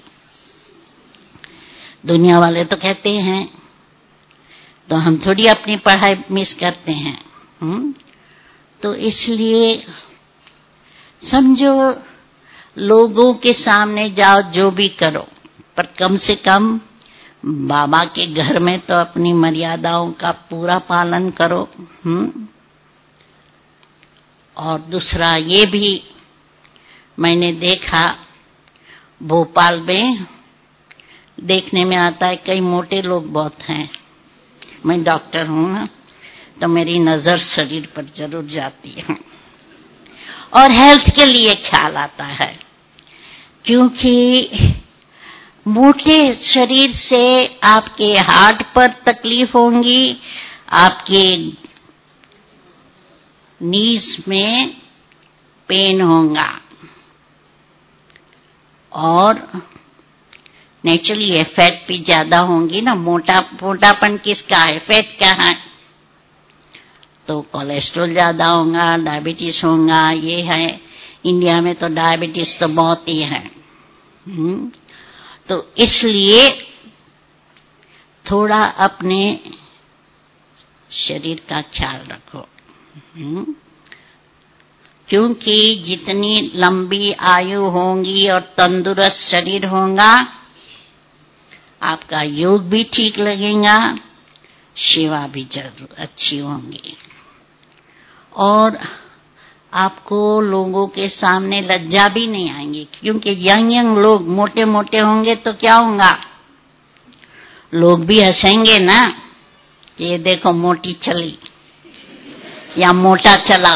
दुनिया वाले तो कहते हैं, तो हम थोड़ी अपनी पढ़ाई मिस करते हैं। तो इसलिए समझो, लोगों के सामने जाओ जो भी करो, पर कम से कम बाबा के घर में तो अपनी मर्यादाओं का पूरा पालन करो। और दूसरा ये भी मैंने देखा, भोपाल में देखने में आता है कई मोटे लोग बहुत हैं। मैं डॉक्टर हूँ ना, तो मेरी नजर शरीर पर जरूर जाती है और हेल्थ के लिए ख्याल आता है, क्योंकि मोटे शरीर से आपके हार्ट पर तकलीफ होंगी, आपके नीज में पेन होगा, और नेचुरली ये फैट भी ज्यादा होंगी ना। मोटापन किसका है, फैट का है, तो कोलेस्ट्रॉल ज्यादा होगा, डायबिटीज होगा। ये है, इंडिया में तो डायबिटीज तो बहुत ही है। तो इसलिए थोड़ा अपने शरीर का ख्याल रखो, क्योंकि जितनी लंबी आयु होगी और तंदुरुस्त शरीर होगा, आपका योग भी ठीक लगेगा, सेवा भी जरूर अच्छी होंगी, और आपको लोगों के सामने लज्जा भी नहीं आएंगी। क्योंकि यंग लोग मोटे मोटे होंगे तो क्या होगा, लोग भी हंसेंगे ना, ये देखो मोटी चली या मोटा चला।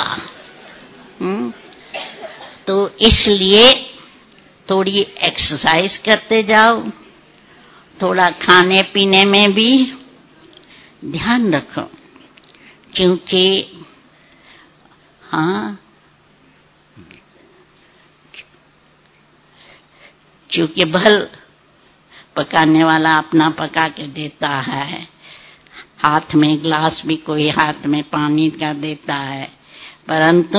तो इसलिए थोड़ी एक्सरसाइज करते जाओ, थोड़ा खाने पीने में भी ध्यान रखो, क्योंकि क्योंकि भल पकाने वाला अपना पका के देता है, हाथ में ग्लास भी कोई हाथ में पानी का देता है, परंतु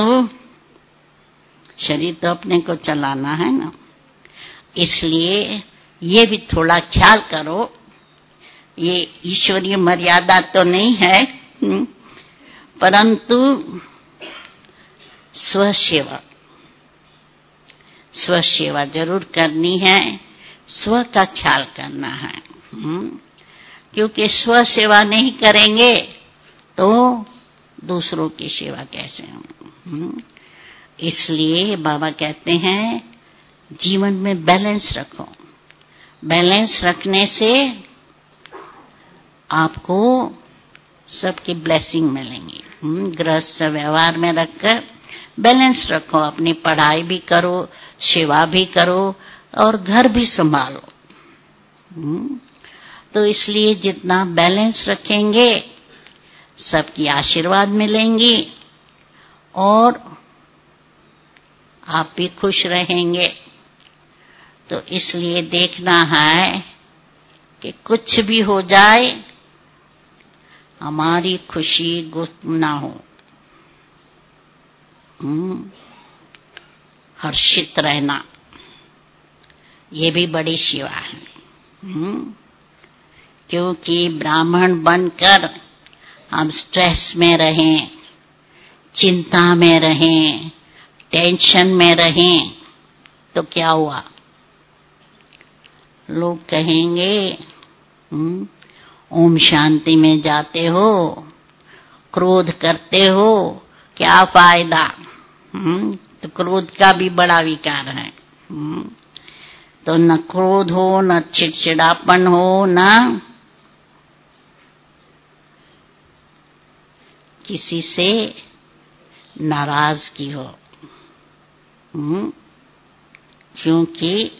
शरीर तो अपने को चलाना है ना। इसलिए ये भी थोड़ा ख्याल करो। ये ईश्वरीय मर्यादा तो नहीं है, परंतु स्वसेवा स्व सेवा जरूर करनी है, स्व का ख्याल करना है। क्योंकि स्व सेवा नहीं करेंगे तो दूसरों की सेवा कैसे होगी। इसलिए बाबा कहते हैं जीवन में बैलेंस रखो। बैलेंस रखने से आपको सबकी ब्लेसिंग मिलेंगी। गृहस्थ व्यवहार में रखकर बैलेंस रखो, अपनी पढ़ाई भी करो, सेवा भी करो और घर भी संभालो। तो इसलिए जितना बैलेंस रखेंगे सबकी आशीर्वाद मिलेंगी और आप भी खुश रहेंगे। तो इसलिए देखना है कि कुछ भी हो जाए हमारी खुशी गुम ना हो, हर्षित रहना, ये भी बड़ी सेवा है। क्योंकि ब्राह्मण बनकर हम स्ट्रेस में रहें, चिंता में रहें, टेंशन में रहें तो क्या हुआ? लोग कहेंगे ओम शांति में जाते हो, क्रोध करते हो, क्या फायदा? तो क्रोध का भी बड़ा विकार है। तो न क्रोध हो, न चिड़चिड़ापन हो, न किसी से नाराजगी हो। क्योंकि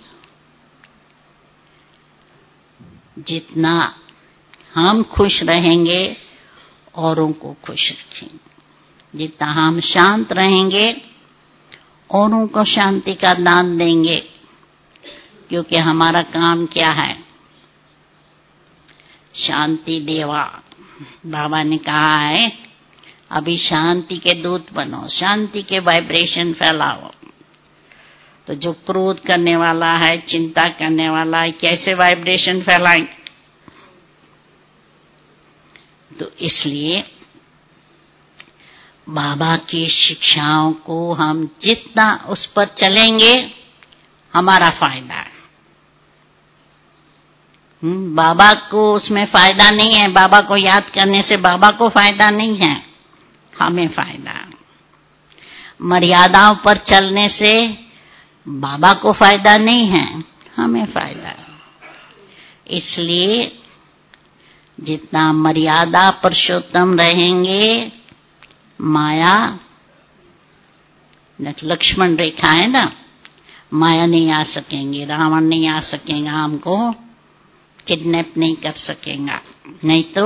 जितना हम खुश रहेंगे औरों को खुश रखेंगे, जितना हम शांत रहेंगे औरों को शांति का दान देंगे। क्योंकि हमारा काम क्या है? शांति देवा। बाबा ने कहा है अभी शांति के दूत बनो, शांति के वाइब्रेशन फैलाओ। तो जो क्रोध करने वाला है, चिंता करने वाला है, कैसे वाइब्रेशन फैलाएंगे? तो इसलिए बाबा की शिक्षाओं को हम जितना उस पर चलेंगे हमारा फायदा है। बाबा को उसमें फायदा नहीं है। बाबा को याद करने से बाबा को फायदा नहीं है, हमें फायदा है। मर्यादाओं पर चलने से बाबा को फायदा नहीं है, हमें फायदा है। इसलिए जितना मर्यादा पुरुषोत्तम रहेंगे, माया लक्ष्मण रेखा है ना, माया नहीं आ सकेंगे, रावण नहीं आ सकेगा, हमको किडनैप नहीं कर सकेगा। नहीं तो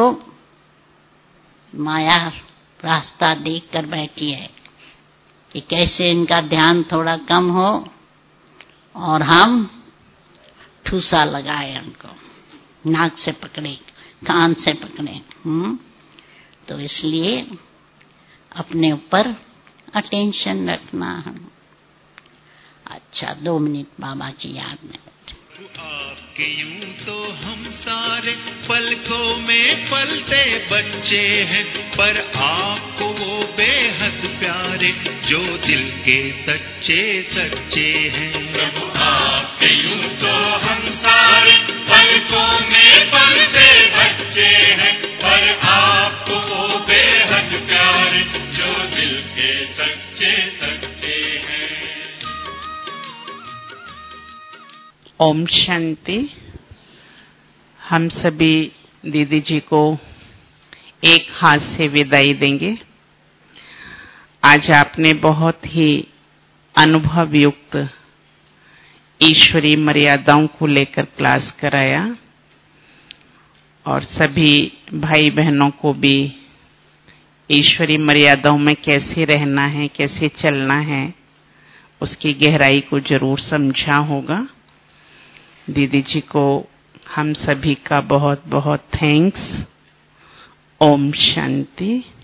माया रास्ता देख कर बैठी है कि कैसे इनका ध्यान थोड़ा कम हो और हम ठूसा लगाए, उनको नाक से पकड़े, कान से पकड़े। तो इसलिए अपने ऊपर अटेंशन रखना है। अच्छा 2 मिनट बाबा की याद में। आपके यूं तो हम सारे पलकों में पलते बच्चे हैं, पर आपको वो बेहद प्यारे जो दिल के सच्चे सच्चे हैं। प्रभु आपके यूं तो हम सारे पलकों में पलते बच्चे हैं, पर आपको वो बेहद प्यारे जो दिल के सच्चे सच्चे हैं। ओम शांति। हम सभी दीदी जी को एक हाथ से विदाई देंगे। आज आपने बहुत ही अनुभव युक्त ईश्वरीय मर्यादाओं को लेकर क्लास कराया और सभी भाई बहनों को भी ईश्वरीय मर्यादाओं में कैसे रहना है, कैसे चलना है, उसकी गहराई को जरूर समझा होगा। दीदी जी को हम सभी का बहुत बहुत थैंक्स। ओम शांति।